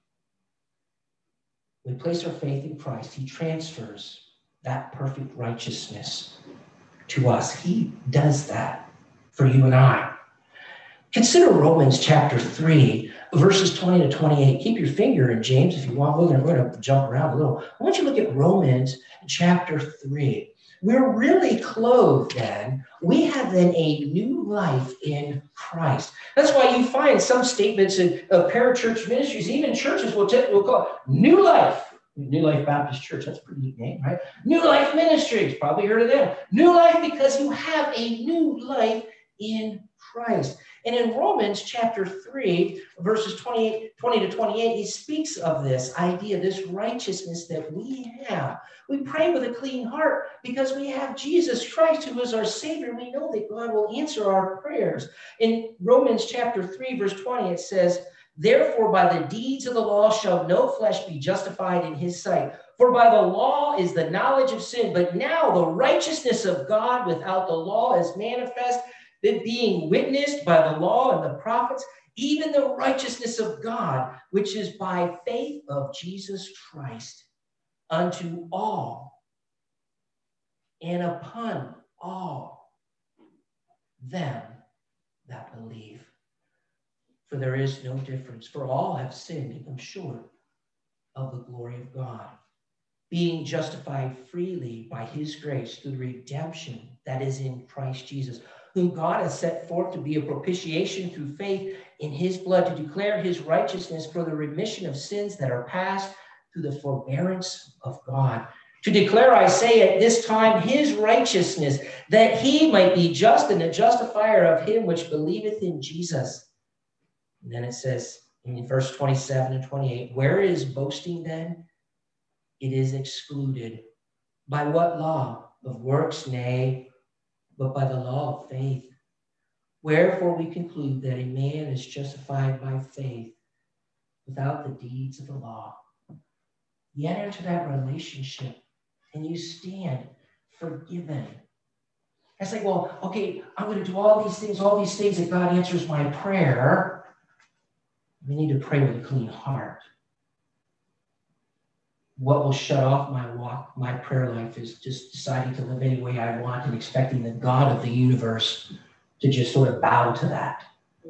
we place our faith in Christ. He transfers that perfect righteousness to us. He does that for you and I. Consider Romans chapter three, verses twenty to twenty-eight. Keep your finger in James if you want. We're going to jump around a little. I want you to look at Romans chapter three. We're really clothed then. We have then a new life in Christ. That's why you find some statements in uh, parachurch ministries, even churches will, t- will call it New Life. New Life Baptist Church, that's a pretty neat name, right? New Life Ministries, probably heard of them. New Life because you have a new life in Christ. And in Romans chapter three, verses twenty-eight, twenty to twenty-eight, he speaks of this idea, this righteousness that we have. We pray with a clean heart because we have Jesus Christ who is our Savior. We know that God will answer our prayers. In Romans chapter three, verse twenty, it says, therefore, by the deeds of the law shall no flesh be justified in his sight. For by the law is the knowledge of sin, but now the righteousness of God without the law is manifest, that being witnessed by the law and the prophets, even the righteousness of God, which is by faith of Jesus Christ, unto all and upon all them that believe. For there is no difference, for all have sinned and come short of the glory of God, being justified freely by his grace through the redemption that is in Christ Jesus, whom God has set forth to be a propitiation through faith in his blood, to declare his righteousness for the remission of sins that are past through the forbearance of God. To declare, I say, at this time his righteousness, that he might be just and the justifier of him which believeth in Jesus. And then it says in verse twenty-seven and twenty-eight, where is boasting then? It is excluded. By what law? Of works? Nay, but by the law of faith. Wherefore we conclude that a man is justified by faith without the deeds of the law. You enter into that relationship and you stand forgiven. It's like, well, okay, I'm going to do all these things, all these things that God answers my prayer. We need to pray with a clean heart. What will shut off my walk, my prayer life, is just deciding to live any way I want and expecting the God of the universe to just sort of bow to that.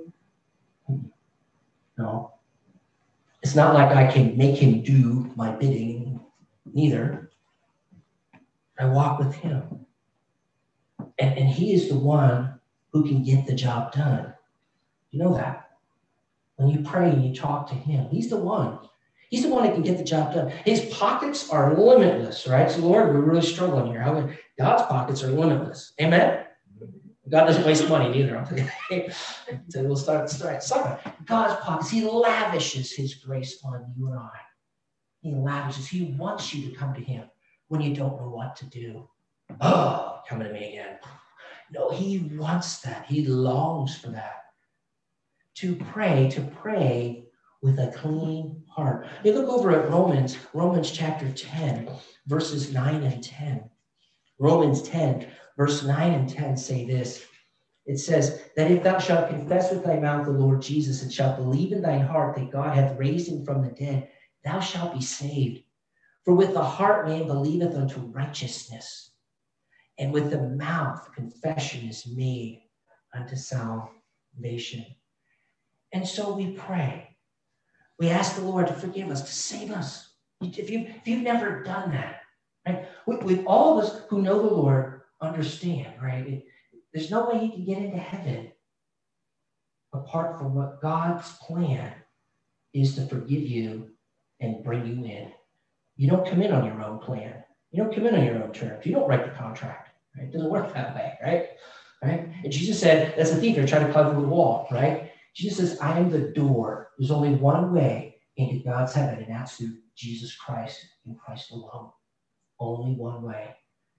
No. It's not like I can make him do my bidding, neither. I walk with him. And, and he is the one who can get the job done. You know that. When you pray and you talk to him, he's the one. He's the one that can get the job done. His pockets are limitless, right? So, Lord, we're really struggling here. How, God's pockets are limitless. Amen? God doesn't waste money either. So we'll start, start, start. God's pockets, he lavishes his grace on you and I. He lavishes. He wants you to come to him when you don't know what to do. Oh, coming to me again. No, he wants that. He longs for that. To pray, to pray with a clean heart. You look over at Romans, Romans chapter ten, verses nine and ten. Romans ten, verse nine and ten say this. It says that if thou shalt confess with thy mouth the Lord Jesus and shalt believe in thine heart that God hath raised him from the dead, thou shalt be saved. For with the heart man believeth unto righteousness, and with the mouth confession is made unto salvation. And so we pray. We ask the Lord to forgive us, to save us. If, you, if you've never done that, right? With, with all of us who know the Lord understand, right? It, there's no way you can get into heaven apart from what God's plan is to forgive you and bring you in. You don't come in on your own plan. You don't come in on your own terms. You don't write the contract, right? It doesn't work that way, right? Right? And Jesus said, that's the thief, they're trying to climb over the wall, right? Jesus says, I am the door. There's only one way into God's heaven, and that's through Jesus Christ and Christ alone. Only one way.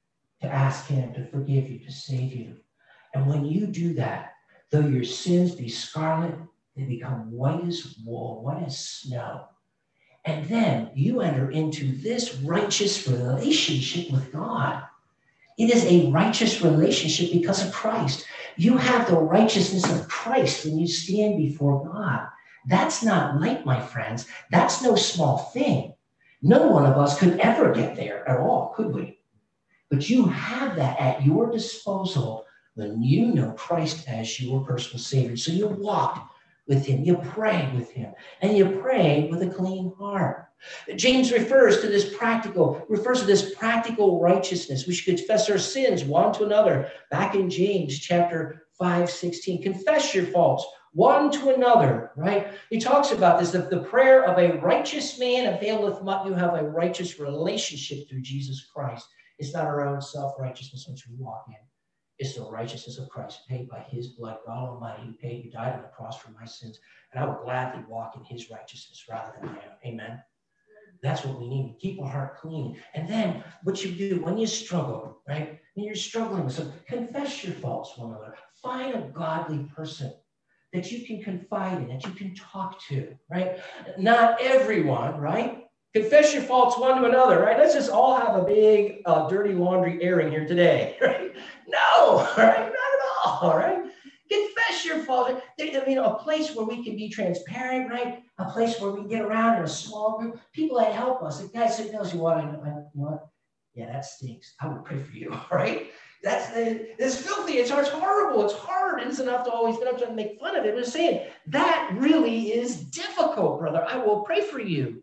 To ask him to forgive you, to save you. And when you do that, though your sins be scarlet, they become white as wool, white as snow. And then you enter into this righteous relationship with God. It is a righteous relationship because of Christ. You have the righteousness of Christ when you stand before God. That's not light, my friends. That's no small thing. No one of us could ever get there at all, could we? But you have that at your disposal when you know Christ as your personal Savior. So you walk with him, you pray with him, and you pray with a clean heart. James refers to this practical, refers to this practical righteousness. We should confess our sins one to another. Back in James chapter five, sixteen, confess your faults one to another, right? He talks about this, that the prayer of a righteous man availeth much. You have a righteous relationship through Jesus Christ. It's not our own self-righteousness which we walk in. It's the righteousness of Christ, paid by his blood. God Almighty, who paid, who died on the cross for my sins. And I would gladly walk in his righteousness rather than my own. Amen. That's what we need. Keep our heart clean. And then what you do when you struggle, right? When you're struggling with something, confess your faults one another. Find a godly person that you can confide in, that you can talk to, right? Not everyone, right? Confess your faults one to another, right? Let's just all have a big uh, dirty laundry airing here today, right? No, right? Not at all, right? Confess your faults. I mean, a place where we can be transparent, right? A place where we can get around in a small group. People that help us. The guy said, knows you what, I know, you know what? Yeah, that stinks. I would pray for you, right? That's it's filthy. It's, it's horrible. It's hard. It isn't enough to always get up to make fun of it. I'm just saying that really is difficult, brother. I will pray for you.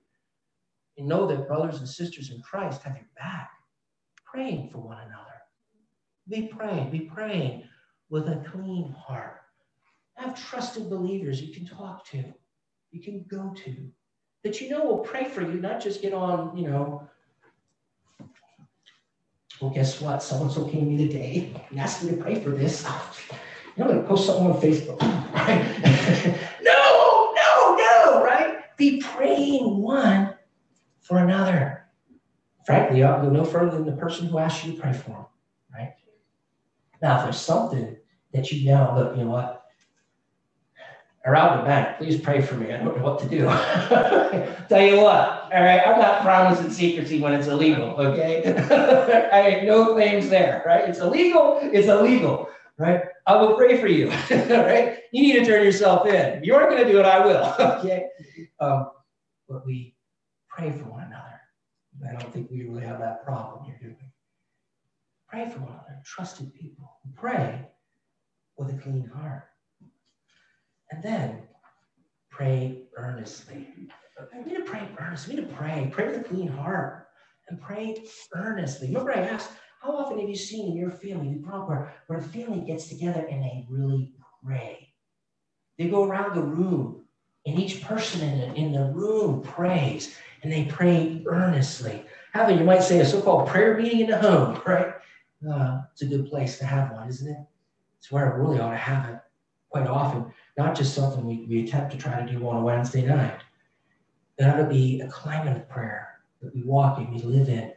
And know that brothers and sisters in Christ have your back, praying for one another. Be praying, be praying with a clean heart. Have trusted believers you can talk to, you can go to, that you know will pray for you, not just get on, you know, well, guess what? So-and-so came to me today and asked me to pray for this. I'm going to post something on Facebook. Right? no, no, no, right? Be praying one for another. Frankly, I'll go no further than the person who asked you to pray for them, right? Now, if there's something that you know, look, you know what? Around the bank, please pray for me. I don't know what to do. Tell you what, all right, I'm not promising secrecy when it's illegal, okay? I have no claims there, right? It's illegal, it's illegal, right? I will pray for you, right? You need to turn yourself in. If you aren't going to do it, I will, okay? Um, but we pray for one another. I don't think we really have that problem here, do we? Pray for one another, trusted people. Pray with a clean heart. And then pray earnestly. We need to pray earnestly. We need to pray. Pray with a clean heart. And pray earnestly. Remember I asked, how often have you seen in your family, you grow up where, where a family gets together and they really pray? They go around the room and each person in the, in the room prays. And they pray earnestly. Having, you might say, a so-called prayer meeting in the home, right? Uh, it's a good place to have one, isn't it? It's where I really ought to have it quite often. Not just something we, we attempt to try to do on a Wednesday night. It ought to be a climate of prayer that we walk in, we live in.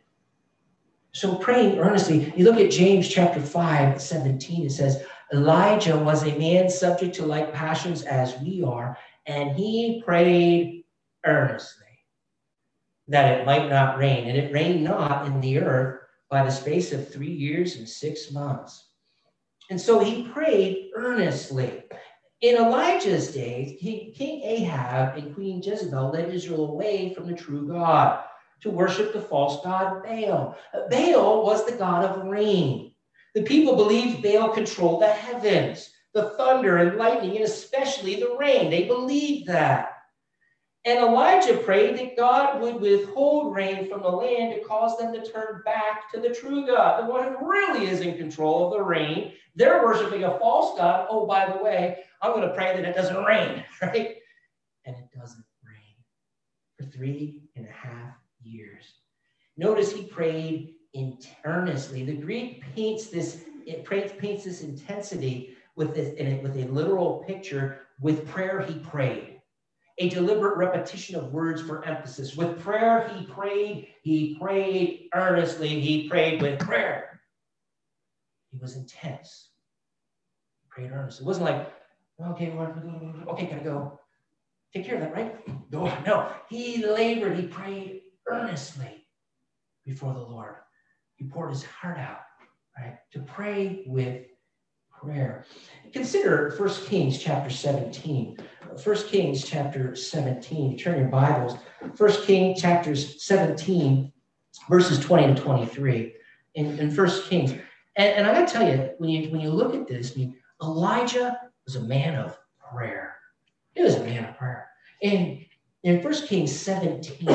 So praying earnestly, you look at James chapter five, seventeen, it says, Elijah was a man subject to like passions as we are, and he prayed earnestly that it might not rain. And it rained not in the earth by the space of three years and six months. And so he prayed earnestly. In Elijah's days, King Ahab and Queen Jezebel led Israel away from the true God to worship the false god Baal. Baal was the god of rain. The people believed Baal controlled the heavens, the thunder and lightning, and especially the rain. They believed that. And Elijah prayed that God would withhold rain from the land to cause them to turn back to the true God, the one who really is in control of the rain. They're worshiping a false god. Oh, by the way, I'm going to pray that it doesn't rain, right? And it doesn't rain for three and a half years. Notice he prayed earnestly. The Greek paints this, it paints this intensity with this, in it, with a literal picture with prayer he prayed. A deliberate repetition of words for emphasis. With prayer he prayed, he prayed earnestly, he prayed with prayer. He was intense. He prayed earnestly. It wasn't like, okay, okay, gotta go. Take care of that, right? Go. No, he labored, he prayed earnestly before the Lord. He poured his heart out, right? To pray with prayer. Consider First Kings chapter seventeen. First Kings chapter seventeen. Turn your Bibles. First Kings chapters seventeen, verses twenty to twenty-three. In, in First Kings. And, and I got to tell you, when you when you look at this, I mean, Elijah was a man of prayer. He was a man of prayer. And in First Kings seventeen,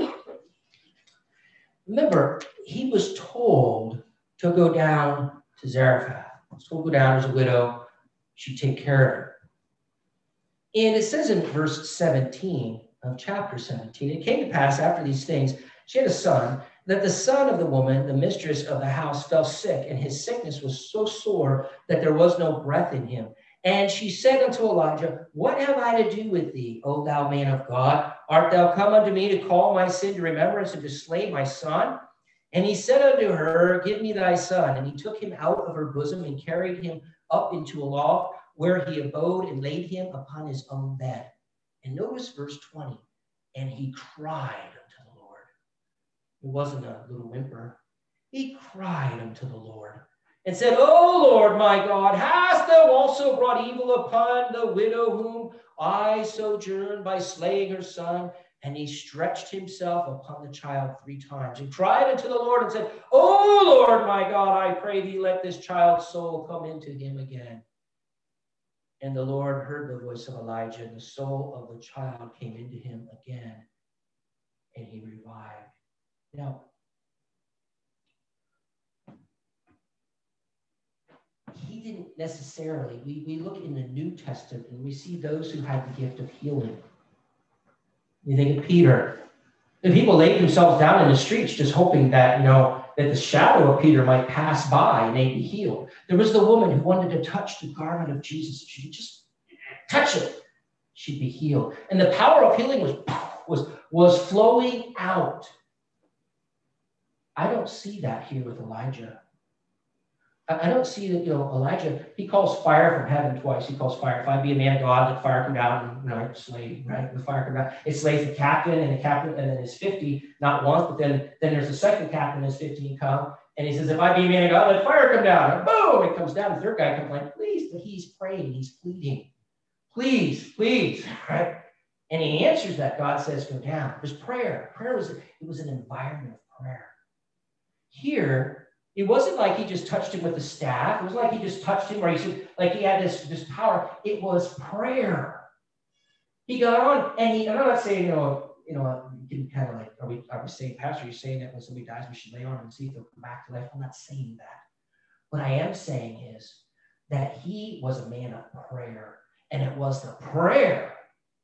remember, he was told to go down to Zarephath. So we'll go down as a widow. She'd take care of her. And it says in verse seventeen of chapter seventeen, it came to pass after these things, she had a son, that the son of the woman, the mistress of the house, fell sick, and his sickness was so sore that there was no breath in him. And she said unto Elijah, what have I to do with thee, O thou man of God? Art thou come unto me to call my sin to remembrance and to slay my son? And he said unto her, give me thy son. And he took him out of her bosom and carried him up into a loft where he abode and laid him upon his own bed. And notice verse twenty. And he cried unto the Lord. It wasn't a little whimper. He cried unto the Lord and said, O Lord my God, hast thou also brought evil upon the widow whom I sojourned by slaying her son? And he stretched himself upon the child three times and cried unto the Lord and said, O Lord my God, I pray thee, let this child's soul come into him again. And the Lord heard the voice of Elijah, and the soul of the child came into him again, and he revived. Now, he didn't necessarily, we, we look in the New Testament and we see those who had the gift of healing. You think of Peter. The people laid themselves down in the streets just hoping that, you know, that the shadow of Peter might pass by and they'd be healed. There was the woman who wanted to touch the garment of Jesus. If she could just touch it, she'd be healed. And the power of healing was, was, was flowing out. I don't see that here with Elijah. I don't see that, you know, Elijah, he calls fire from heaven twice. He calls fire. If I be a man of God, let fire come down and, you know, slay, right? The fire come down. It slays the captain and the captain, and then his fifty, not once, but then, then there's a second captain, his fifteen come. And he says, if I be a man of God, let fire come down. And boom, it comes down. The third guy comes like, please, but he's praying, he's pleading. Please, please, right? And he answers that. God says, go down. There's prayer. Prayer was, it was an environment of prayer. Here, it wasn't like he just touched him with a staff. It was like he just touched him, or he said, like he had this, this power. It was prayer. He got on, and he, and I'm not saying, you know, you know, you can kind of like, are we, are we saying, Pastor, are you saying that when somebody dies, we should lay on him and see if they'll come back to life? I'm not saying that. What I am saying is that he was a man of prayer, and it was the prayer,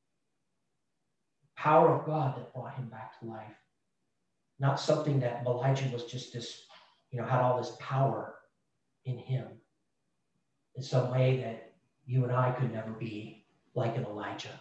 power of God, that brought him back to life. Not something that Elijah was just this, you know, had all this power in him in some way that you and I could never be like an Elijah.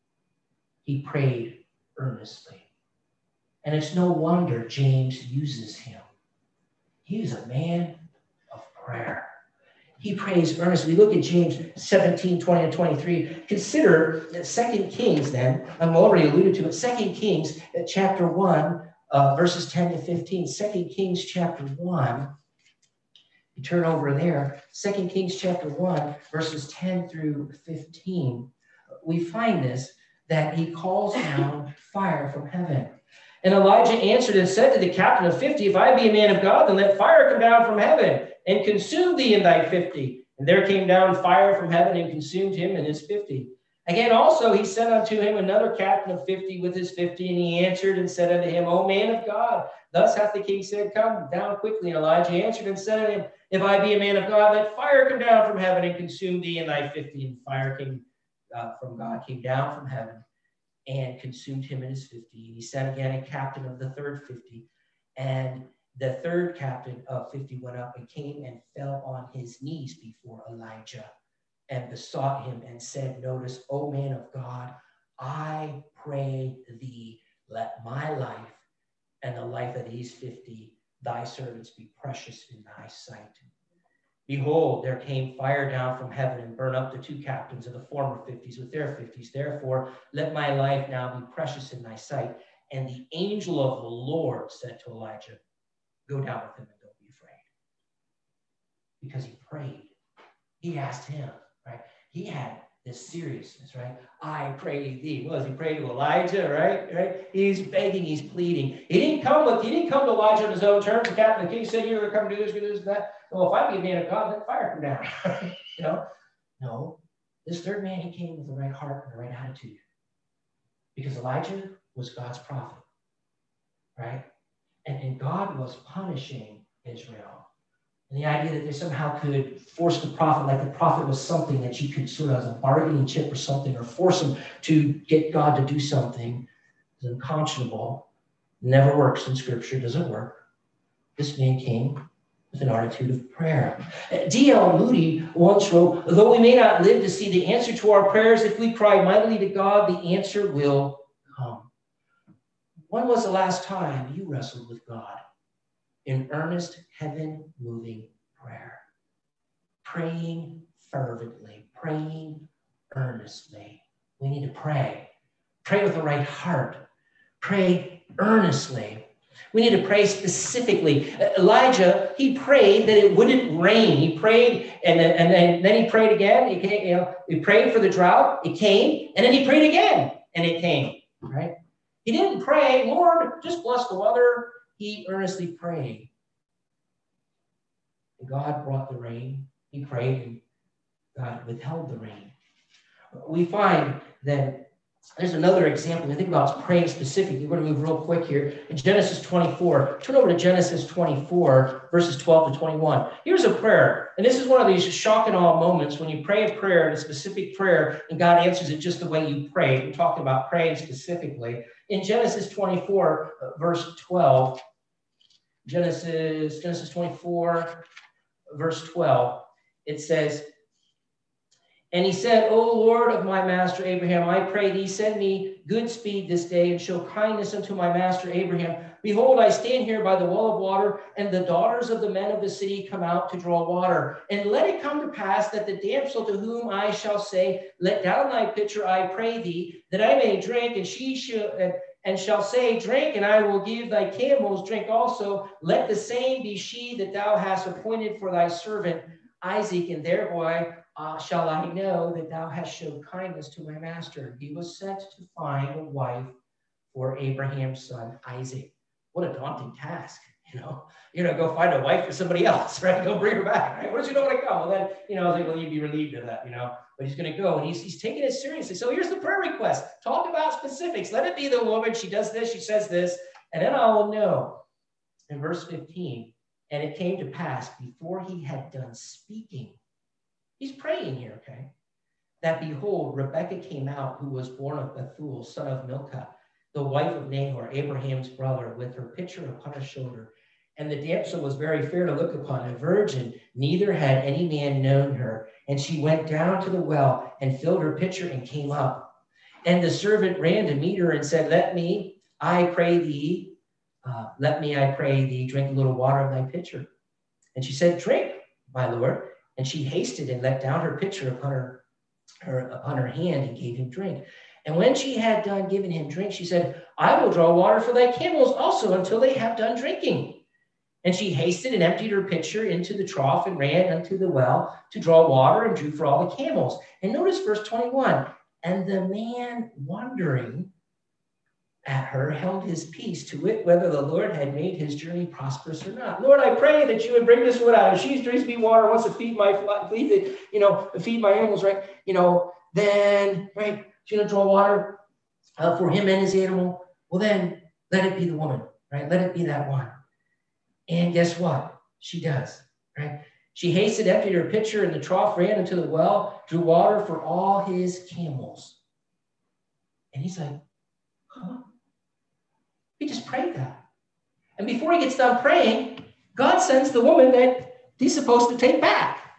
He prayed earnestly. And it's no wonder James uses him. He was a man of prayer. He prays earnestly. Look at James seventeen, twenty and twenty-three. Consider that Second Kings then, I've already alluded to it, Second Kings chapter one, Uh, verses ten to fifteen, Second Kings chapter one. You turn over there, Second Kings chapter one, verses ten through fifteen. We find this, that he calls down fire from heaven. And Elijah answered and said to the captain of fifty, if I be a man of God, then let fire come down from heaven and consume thee and thy fifty. And there came down fire from heaven and consumed him and his fifty. Again, also he sent unto him another captain of fifty with his fifty, and he answered and said unto him, O man of God, thus hath the king said, come down quickly. And Elijah answered and said unto him, if I be a man of God, let fire come down from heaven and consume thee and thy fifty. And fire came uh, from God, came down from heaven and consumed him and his fifty. And he sent again a captain of the third fifty. And the third captain of fifty went up and came and fell on his knees before Elijah and besought him and said, notice, O man of God, I pray thee, let my life and the life of these fifty thy servants be precious in thy sight. Behold, there came fire down from heaven and burned up the two captains of the former fifties with their fifties. Therefore, let my life now be precious in thy sight. And the angel of the Lord said to Elijah, go down with him and don't be afraid. Because he prayed. He asked him, right? He had this seriousness, right? I pray thee. What was he praying to Elijah, right? Right? He's begging, he's pleading. He didn't come with, he didn't come to Elijah on his own terms. The captain, the king said, you're going to come do this, do this, and that. Well, if I be a man of God, let fire come down. You know? No. This third man, he came with the right heart and the right attitude. Because Elijah was God's prophet, right? And, and God was punishing Israel. And the idea that they somehow could force the prophet, like the prophet was something that you could sort of as a bargaining chip or something, or force him to get God to do something, is unconscionable. Never works in Scripture, doesn't work. This man came with an attitude of prayer. D L Moody once wrote, though we may not live to see the answer to our prayers, if we cry mightily to God, the answer will come. When was the last time you wrestled with God in earnest, heaven-moving prayer? Praying fervently, praying earnestly. We need to pray. Pray with the right heart. Pray earnestly. We need to pray specifically. Elijah, he prayed that it wouldn't rain. He prayed, and then, and then, then he prayed again. He, came, you know, he prayed for the drought. It came. And then he prayed again, and it came. Right? He didn't pray, Lord, just bless the weather. He earnestly prayed. And God brought the rain. He prayed, and God withheld the rain. We find that there's another example. We think about praying specifically. We're going to move real quick here. In Genesis twenty-four, turn over to Genesis twenty-four, verses twelve to twenty-one. Here's a prayer. And this is one of these shock and awe moments when you pray a prayer, a specific prayer, and God answers it just the way you prayed. We're talking about praying specifically. In Genesis twenty-four, verse twelve, Genesis, Genesis twenty-four, verse twelve, it says, and he said, O Lord of my master Abraham, I pray thee, send me good speed this day, and show kindness unto my master Abraham. Behold, I stand here by the well of water, and the daughters of the men of the city come out to draw water. And let it come to pass that the damsel to whom I shall say, let down thy pitcher, I pray thee, that I may drink, and she shall, and, and shall say, drink, and I will give thy camels drink also. Let the same be she that thou hast appointed for thy servant Isaac, and thereby Uh, shall I know that thou hast showed kindness to my master. He was sent to find a wife for Abraham's son, Isaac. What a daunting task, you know. You're going to go find a wife for somebody else, right? Go bring her back, right? What does you know when I go? Well, then, you know, I was like, well, you'd be relieved of that, you know. But he's going to go, and he's, he's taking it seriously. So here's the prayer request. Talk about specifics. Let it be the woman. She does this, she says this, and then I will know. In verse fifteen, and it came to pass before he had done speaking, he's praying here, okay? That behold, Rebekah came out, who was born of Bethuel, son of Milcah, the wife of Nahor, Abraham's brother, with her pitcher upon her shoulder. And the damsel was very fair to look upon, a virgin, neither had any man known her. And she went down to the well and filled her pitcher and came up. And the servant ran to meet her and said, let me, I pray thee, uh, let me, I pray thee, drink a little water of thy pitcher. And she said, drink, my lord. And she hasted and let down her pitcher upon her, her, upon her hand and gave him drink. And when she had done giving him drink, she said, I will draw water for thy camels also until they have done drinking. And she hasted and emptied her pitcher into the trough and ran unto the well to draw water and drew for all the camels. And notice verse twenty-one. And the man wondering at her held his peace, to wit, whether the Lord had made his journey prosperous or not. Lord, I pray that you would bring this one out. If she drinks me water, wants to feed my, feed the, you know, feed my animals, right? You know, then, right, she's going to draw water uh, for him and his animal. Well, then let it be the woman, right? Let it be that one. And guess what? She does, right? She hasted, emptied her pitcher in the trough, ran into the well, drew water for all his camels. And he's like, huh? He just prayed that. And before he gets done praying, God sends the woman that he's supposed to take back.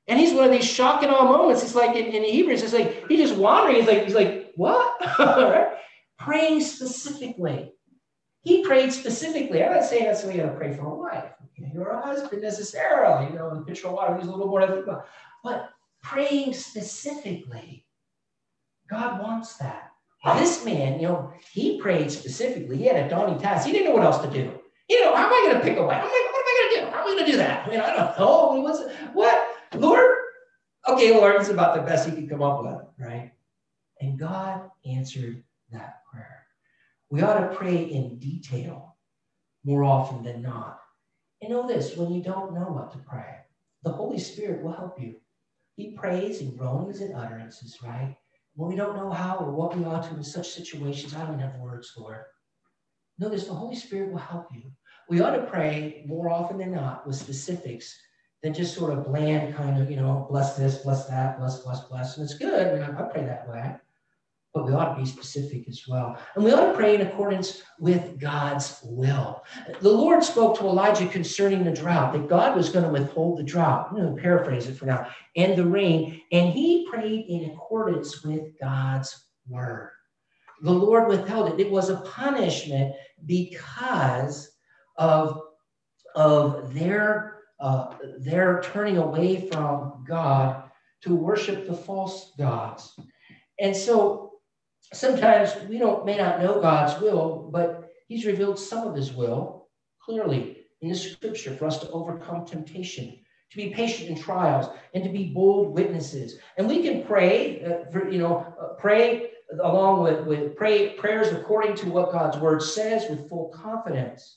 And he's one of these shock and awe moments. It's like in, in Hebrews, it's like he's just wandering. He's like, he's like, what? Right? Praying specifically. He prayed specifically. I'm not saying that's the way you gotta pray for a wife, or a husband necessarily, you know, the pitcher of water, there's a little more to think about. But praying specifically, God wants that. This man, you know, he prayed specifically. He had a daunting task. He didn't know what else to do. You know, how am I going to pick a wife? What am I going to do? How am I going to do that? I mean, I don't know. What's, what? Lord? Okay, Lord, it's about the best he could come up with, right? And God answered that prayer. We ought to pray in detail more often than not. And know this, when you don't know what to pray, the Holy Spirit will help you. He prays in groanings and utterances, right? When we don't know how or what we ought to in such situations, I don't have words, Lord. Know this, the Holy Spirit will help you. We ought to pray more often than not with specifics than just sort of bland kind of, you know, bless this, bless that, bless, bless, bless. And it's good. I, mean, I pray that way. But we ought to be specific as well. And we ought to pray in accordance with God's will. The Lord spoke to Elijah concerning the drought, that God was going to withhold the drought. I'm going to paraphrase it for now. And the rain. And he prayed in accordance with God's word. The Lord withheld it. It was a punishment because of, of their, uh, their turning away from God to worship the false gods. And so sometimes we don't may not know God's will, but he's revealed some of his will clearly in the scripture for us to overcome temptation, to be patient in trials, and to be bold witnesses. And we can pray, uh, for, you know, uh, pray along with, with pray prayers according to what God's word says with full confidence.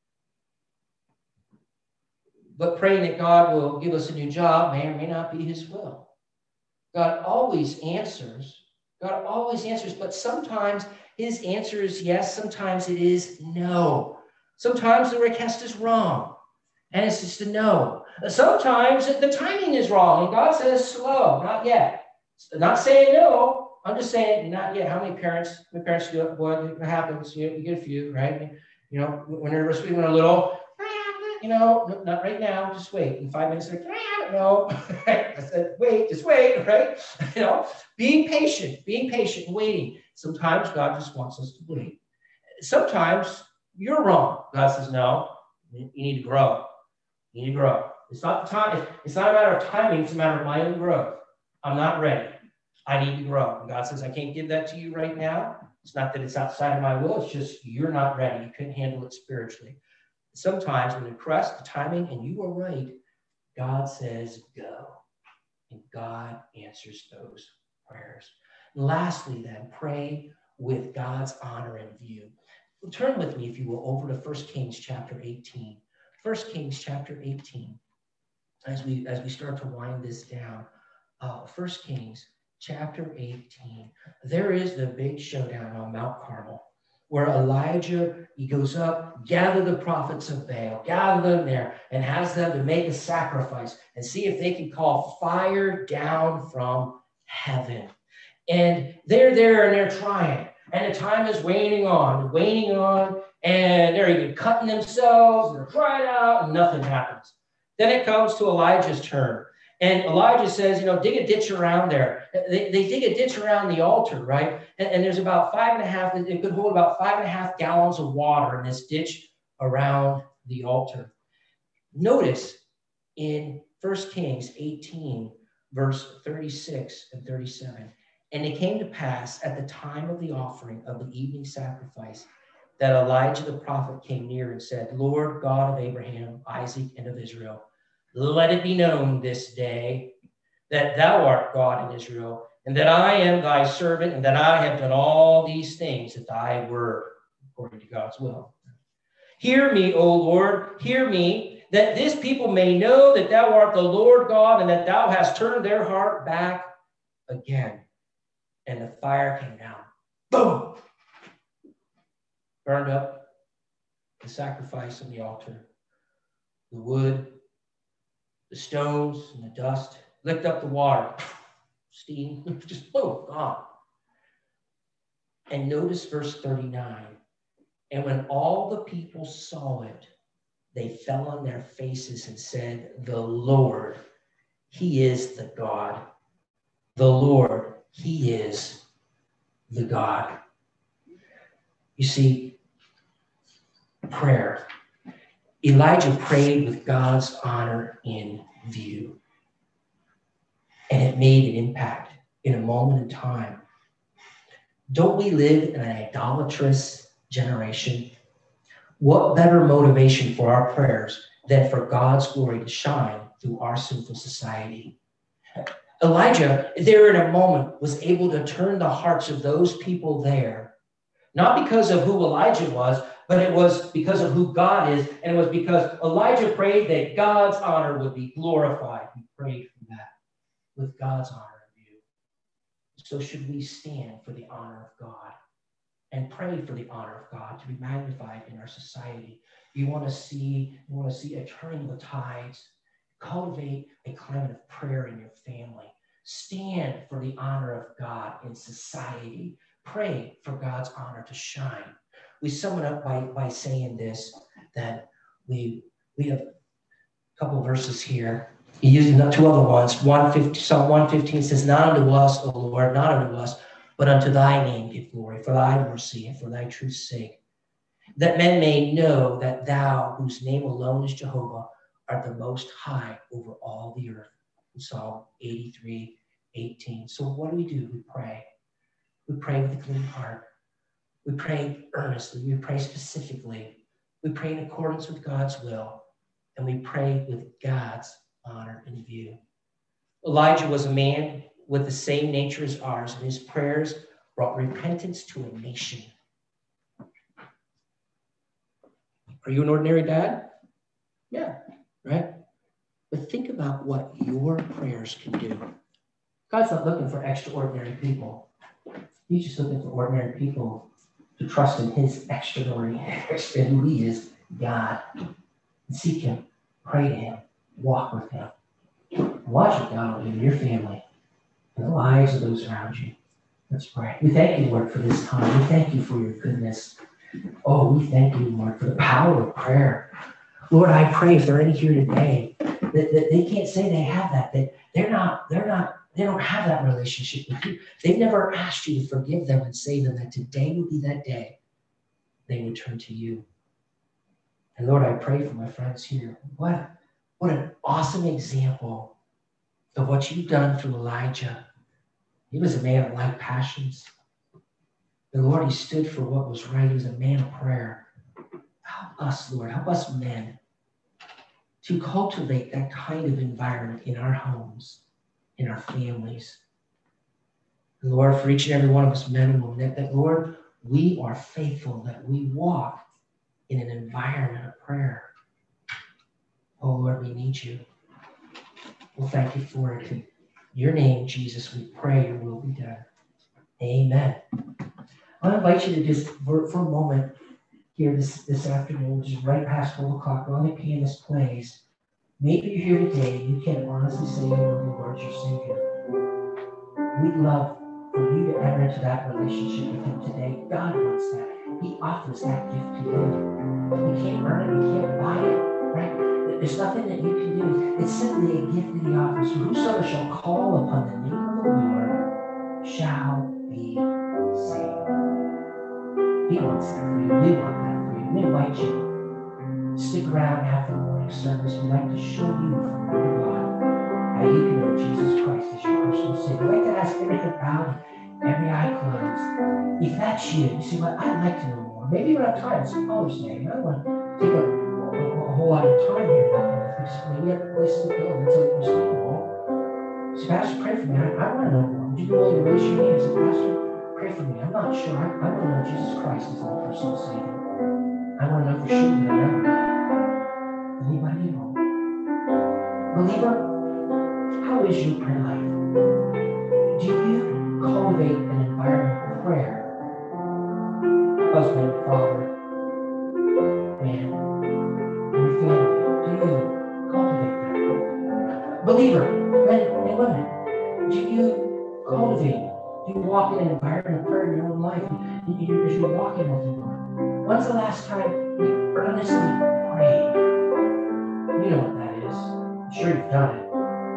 But praying that God will give us a new job may or may not be his will. God always answers. God always answers, but sometimes his answer is yes, sometimes it is no. Sometimes the request is wrong, and it's just a no. Sometimes the timing is wrong, and God says slow, not yet. Not saying no, I'm just saying not yet. How many parents, how many parents do it? What happens? You, you get a few, right? You know, when they're when they're little, you know, not right now, just wait. In five minutes, like, no. I said, wait, just wait, right? You know, being patient, being patient and waiting. Sometimes God just wants us to wait. Sometimes you're wrong. God says, no, you need to grow. You need to grow. It's not the time. It's not a matter of timing. It's a matter of my own growth. I'm not ready. I need to grow. And God says, I can't give that to you right now. It's not that it's outside of my will. It's just you're not ready. You couldn't handle it spiritually. Sometimes when you press the timing and you are right, God says, go. And God answers those prayers. And lastly, then, pray with God's honor in view. Turn with me, if you will, over to First Kings chapter eighteen. First Kings chapter eighteen. As we, as we start to wind this down, uh, First Kings chapter eighteen. There is the big showdown on Mount Carmel, where Elijah, he goes up, gather the prophets of Baal, gather them there, and has them to make a sacrifice and see if they can call fire down from heaven. And they're there and they're trying. And the time is waning on, waning on, and they're even cutting themselves, and they're crying out, and nothing happens. Then it comes to Elijah's turn. And Elijah says, you know, dig a ditch around there. They, they dig a ditch around the altar, right? And, and there's about five and a half, it could hold about five and a half gallons of water in this ditch around the altar. Notice in First Kings eighteen, verse thirty-six and thirty-seven, and it came to pass at the time of the offering of the evening sacrifice that Elijah the prophet came near and said, Lord God of Abraham, Isaac, and of Israel, let it be known this day that thou art God in Israel, and that I am thy servant, and that I have done all these things at thy word, according to God's will. Hear me, O Lord, hear me, that this people may know that thou art the Lord God, and that thou hast turned their heart back again. And the fire came down. Boom! Burned up the sacrifice on the altar, the wood, the stones, and the dust, licked up the water. Steam, just boom, gone. And notice verse thirty-nine. And when all the people saw it, they fell on their faces and said, the Lord, He is the God. The Lord, he is the God. You see, prayer. Elijah prayed with God's honor in view. And it made an impact in a moment in time. Don't we live in an idolatrous generation? What better motivation for our prayers than for God's glory to shine through our sinful society? Elijah, there in a moment, was able to turn the hearts of those people there, not because of who Elijah was, but it was because of who God is, and it was because Elijah prayed that God's honor would be glorified. He prayed for that, with God's honor in view. So should we stand for the honor of God and pray for the honor of God to be magnified in our society? You want to see, you want to see a turning of the tides. Cultivate a climate of prayer in your family. Stand for the honor of God in society. Pray for God's honor to shine. We sum it up by, by saying this, that we, we have a couple of verses here. He uses two other ones. one fifty, Psalm one fifteen says, not unto us, O Lord, not unto us, but unto thy name give glory, for thy mercy and for thy truth's sake, that men may know that thou, whose name alone is Jehovah, art the most high over all the earth. In Psalm eighty-three eighteen. So what do we do? We pray. We pray with a clean heart. We pray earnestly. We pray specifically. We pray in accordance with God's will. And we pray with God's honor in view. Elijah was a man with the same nature as ours, and his prayers brought repentance to a nation. Are you an ordinary dad? Yeah, right? But think about what your prayers can do. God's not looking for extraordinary people. He's just looking for ordinary people to trust in his extraordinary, and who he is, God. And seek him, pray to him, walk with him. Watch what God will do in your family and the lives of those around you. Let's pray. We thank you, Lord, for this time. We thank you for your goodness. Oh, we thank you, Lord, for the power of prayer. Lord, I pray if there are any here today that, that they can't say they have that, that they're not, they're not, they don't have that relationship with you. They've never asked you to forgive them and save them, that today would be that day they would turn to you. And Lord, I pray for my friends here. What, what an awesome example of what you've done through Elijah. He was a man of like passions. The Lord, he stood for what was right. He was a man of prayer. Help us, Lord. Help us men to cultivate that kind of environment in our homes, in our families. And Lord, for each and every one of us men and women, that, that, Lord, we are faithful, that we walk in an environment of prayer. Oh, Lord, we need you. Well, thank you for it. In your name, Jesus, we pray your will be done. Amen. I invite you to just, for, for a moment here this, this afternoon, which is right past twelve o'clock, while the pianist plays, maybe you're here today, you can honestly say you know the Lord your Savior. We'd love for you to enter into that relationship with him today. God wants that. He offers that gift to you. You can't earn it, you can't buy it, right? There's nothing that you can do. It's simply a gift that he offers. So whosoever shall call upon the name of the Lord shall be saved. He wants that for you. We want that for you. We invite you. Stick around after the morning service. We'd like to show you from the Word of God how you can know Jesus Christ as your personal Savior. I'd like to ask everything bowed, every eye closed. If that's you, you say, well, I'd like to know more. Maybe you don't have time. It's Father's Day. I don't want to take a, a, a whole lot of time here. Maybe you have a place to go. That's understandable. So, Pastor, pray for me. I, I want to know more. Would you be willing to raise your hand and say, Pastor, pray for me. I'm not sure. I, I want to know Jesus Christ as my personal Savior. I want to know for sure that I know. Anybody at all? Believer, how is your prayer life? Do you cultivate an environment of prayer? Husband, father, man, your family, do you cultivate that? Believer, men and women, do you cultivate? Do you walk in an environment of prayer in your own life? Do you, as you're walking with the Lord? When's the last time you earnestly prayed? You know what that is. I'm sure you've done it.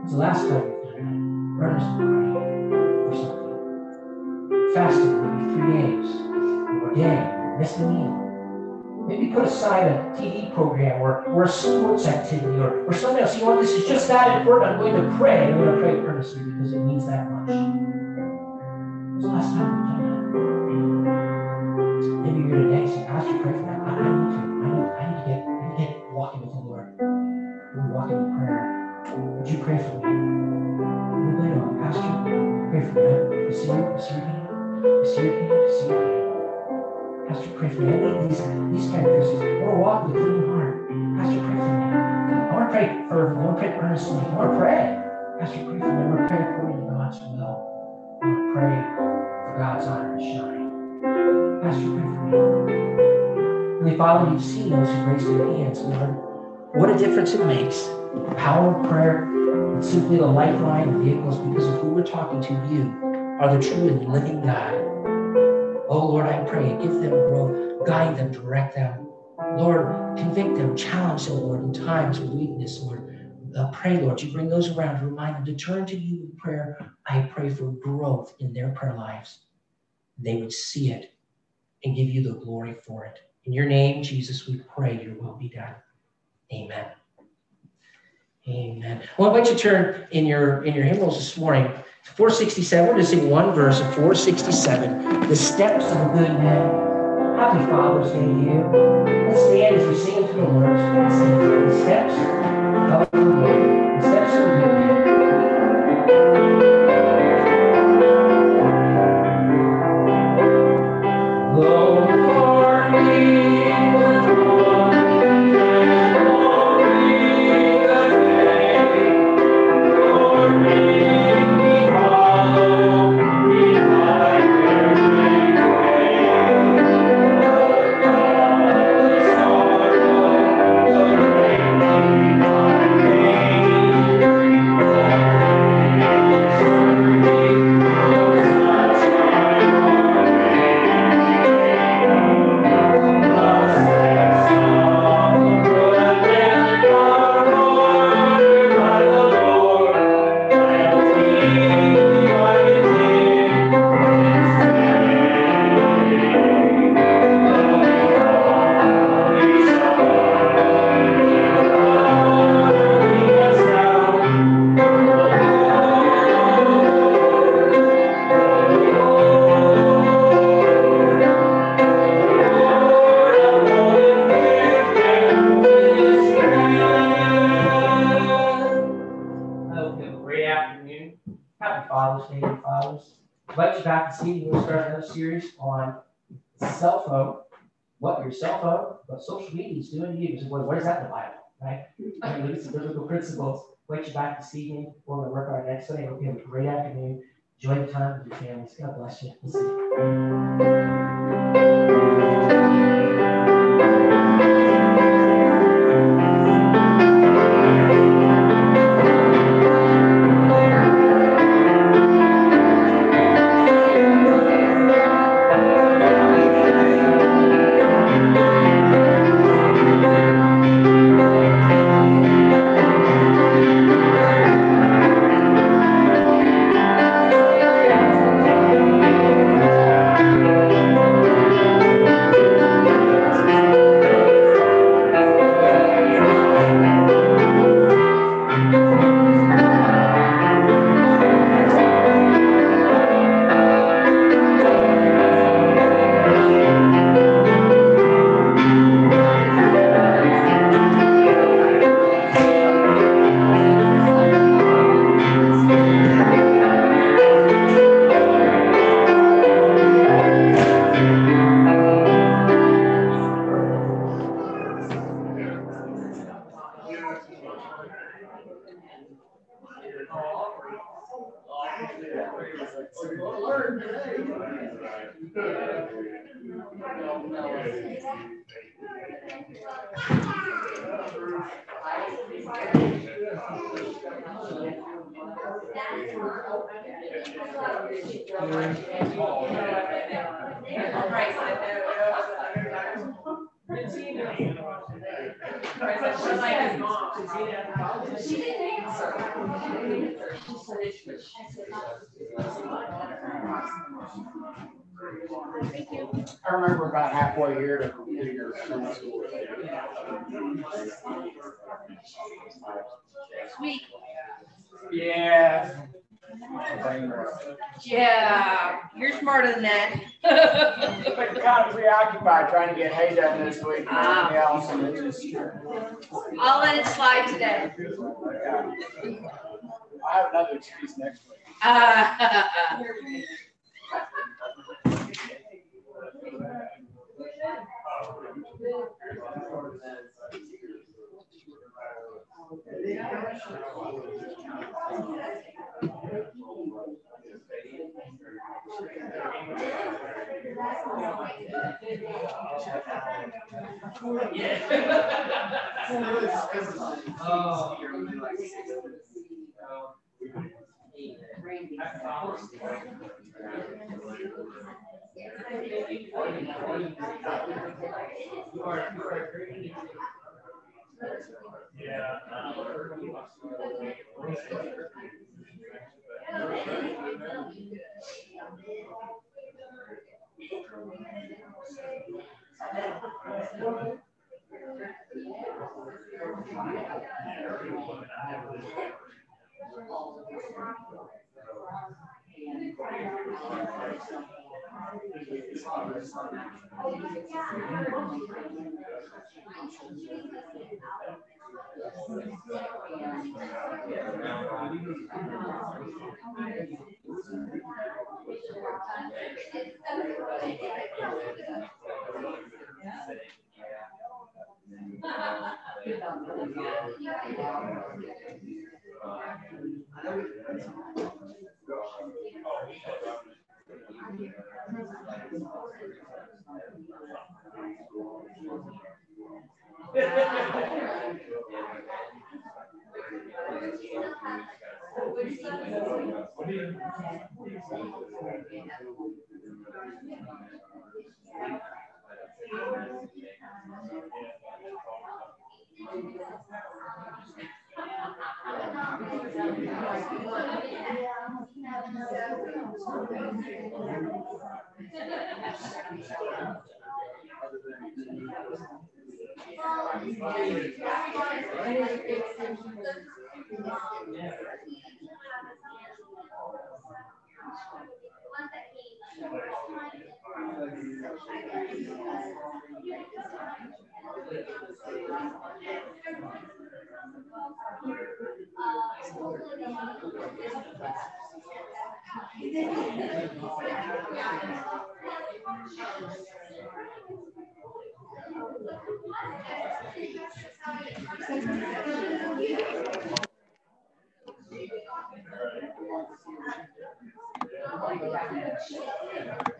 When's the last time you've done that? Earnestly praying for something. Fasting maybe three days or a day. Missed a meal. Maybe put aside a T V program or, or a sports activity or, or something else. You know what? This is just that important. I'm going to pray. I'm going to pray earnestly because it means that much. When's the last time you've done that? Maybe you're today saying, Pastor, pray for that. I, I need to. I need, I need to get, I need to get walking with the Lord. We're walking in prayer. Would you pray for me? You're going on, Pastor, pray for me. I see you, I see your hand. I see your hand. I see your hand. Pastor, pray for me. I need these, these characteristics. I want to walk with a clean heart. Pastor, pray for me. I want to pray fervently. I want to pray earnestly. I want to pray. Pastor, pray for me. I want to pray according to God's will. I want to pray for God's honor to shine. Pastor, pray for me. Heavenly Father, you've seen those who raised their hands, Lord. What a difference it makes. The power of prayer is simply the lifeline of vehicles because of who we're talking to. You are the true and living God. Oh, Lord, I pray, give them growth, guide them, direct them. Lord, convict them, challenge them, Lord, in times of weakness, Lord. Uh, pray, Lord, you bring those around to remind them to turn to you in prayer. I pray for growth in their prayer lives. They would see it and give you the glory for it. In your name, Jesus, we pray your will be done. Amen. Amen. Well, I invite you to turn in your, in your hymnals this morning to four sixty-seven. We're going to sing one verse of four sixty-seven, The Steps of a Good Man. Happy Father's Day to you. Let's stand as we sing to the Lord. Let's sing the steps of a good man. The steps of a good man. Lord, for me, the morning and glory the day. Lord, make me follow behind your great way. Lord, God is sorrow, so greatly my pain. Lord, serving, knows not time or Father's Day and Fathers. I invite you back this evening. We'll start another series on cell phone, what your cell phone, what social media is doing to you. So what, what is that in the Bible, right? I mean, it's biblical principles. I invite you back this evening. We're going to work on our next Sunday. I hope you have a great afternoon. Enjoy the time with your families. God bless you. We'll see you. She didn't answer. Thank you. I remember about halfway here to do your Sweet. Yeah. Yeah, you're smarter than that. Been kind of preoccupied trying to get hay done this week. Ah. Yeah, also, it just, I'll let it slide today. I have another excuse next week. Uh,